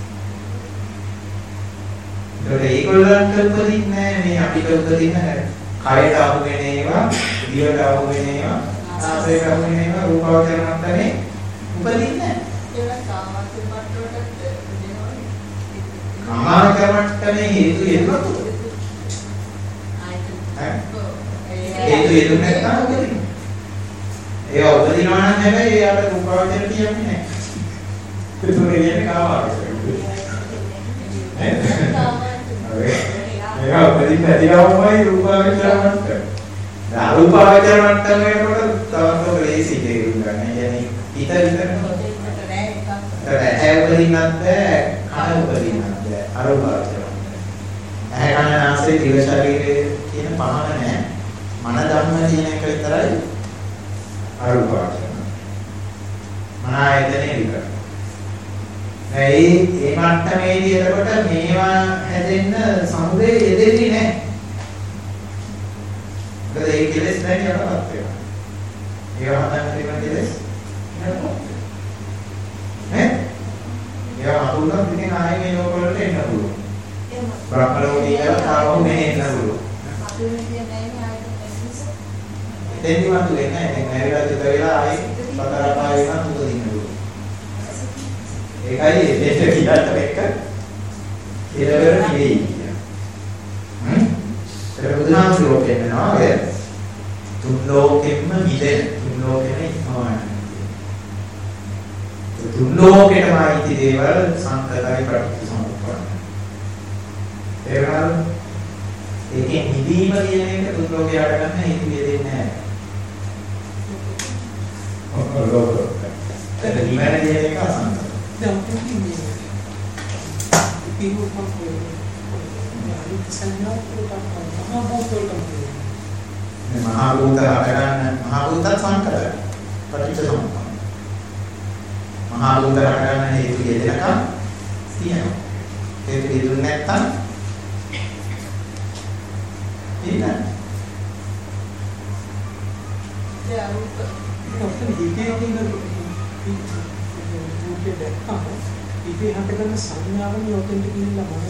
ඒගොල්ලන්ට උපදින්නේ මේ අපිට උපදින්න කයට අහු වෙන ඒවා, දිවට අහු වෙන ඒවා, නාසයට අහු වෙන ඒවා රූපාවචර මට්ටමේ උපදින්නේ ඒක කාමාවචර මට්ටමට දෙනවනේ. කාමාවචර මට්ටමේ හේතු එන්නතු. හේතු එන්න නැත්නම් උපදින්නේ. ඒවා උපදිනවා නම් හැබැයි ඒකට රූපාවචර කියන්නේ නැහැ. ඒක කියන්නේ කාමාවචර. ඒක උපදින්න ඇතිවමයි රූපාවචර මට්ටම. දැන් රූපාවචර මට්ටම වෙනකොට තවත් ලේසි දෙයක් ගන්න. يعني හිත විතරනේ. ඒක උපදින්නත් බෑ, කන උපදින්නත් බෑ. අරූපාවචර මට්ටම. ඇහැ කන නාසය දිව ශරීරයේ කියන පහන නැහැ. මන ධම්ම කියන එක විතරයි අරූපාවචර. මන ආයතනේ විතරයි. ඒ මට්ටමේදී එතකොට මේවා හැදෙන්න සමුදේ යෙදෙන්නේ නැහැ. මොකද ඒ කෙලෙස් නැති යනවත් වෙනවා. ඒවා හදන්න තියෙන කෙලෙස් නෑ. ඒවා හඳුනන ඉතින් ආයේ මේ ලෝක වලට එන්න පුළුවන්. බ්‍රහ්ම ලෝකේ කියලා තාම මේ එන්න පුළුවන්. අපි මේ කියන්නේ ආයේ එතෙන්දි මතු වෙන්නේ නැහැ. දැන් ඇරිලා චුත වෙලා ආයේ සතර පාය වෙනවා තුත දින්න පුළුවන්. ඒකයි දෙන්න කියාට එක්ක ඉරවර නෙවෙයි කියන්නේ. ඒක බුදුනාම ලෝකෙ වෙනවා ඔය. තුන් ලෝකෙම මිදෙන තුන් ලෝකෙම ඉක්මවන්න. තුන් ලෝකෙටම ආйти දේවල් සංකල්පයි ප්‍රතිසම්පන්න. ඒකවල ඒකෙන් නිදීම කියන එක තුන් ලෝකයට ගන්න හේතු දෙන්නේ නැහැ. ඔක ලෝක. ඒක නිවැරදි කියන එක අසංකල්ප. දැන් කියන්නේ people come here සංඥා මහා භූත හටගන්න මහා භූතත් සංකල්ප ප්‍රතිසම්පන්න. මහා භූත හටගන්න හේතු යෙදෙනකම් තියෙනවා. හේතු යෙදුනේ නැත්නම් ඉන්නේ. ඒ අරූප හිතේ තියෙන රූපේ දැක්කම හිතේ හටගන්න සංඥාවන් යොතෙන්ට ගිහිල්ලා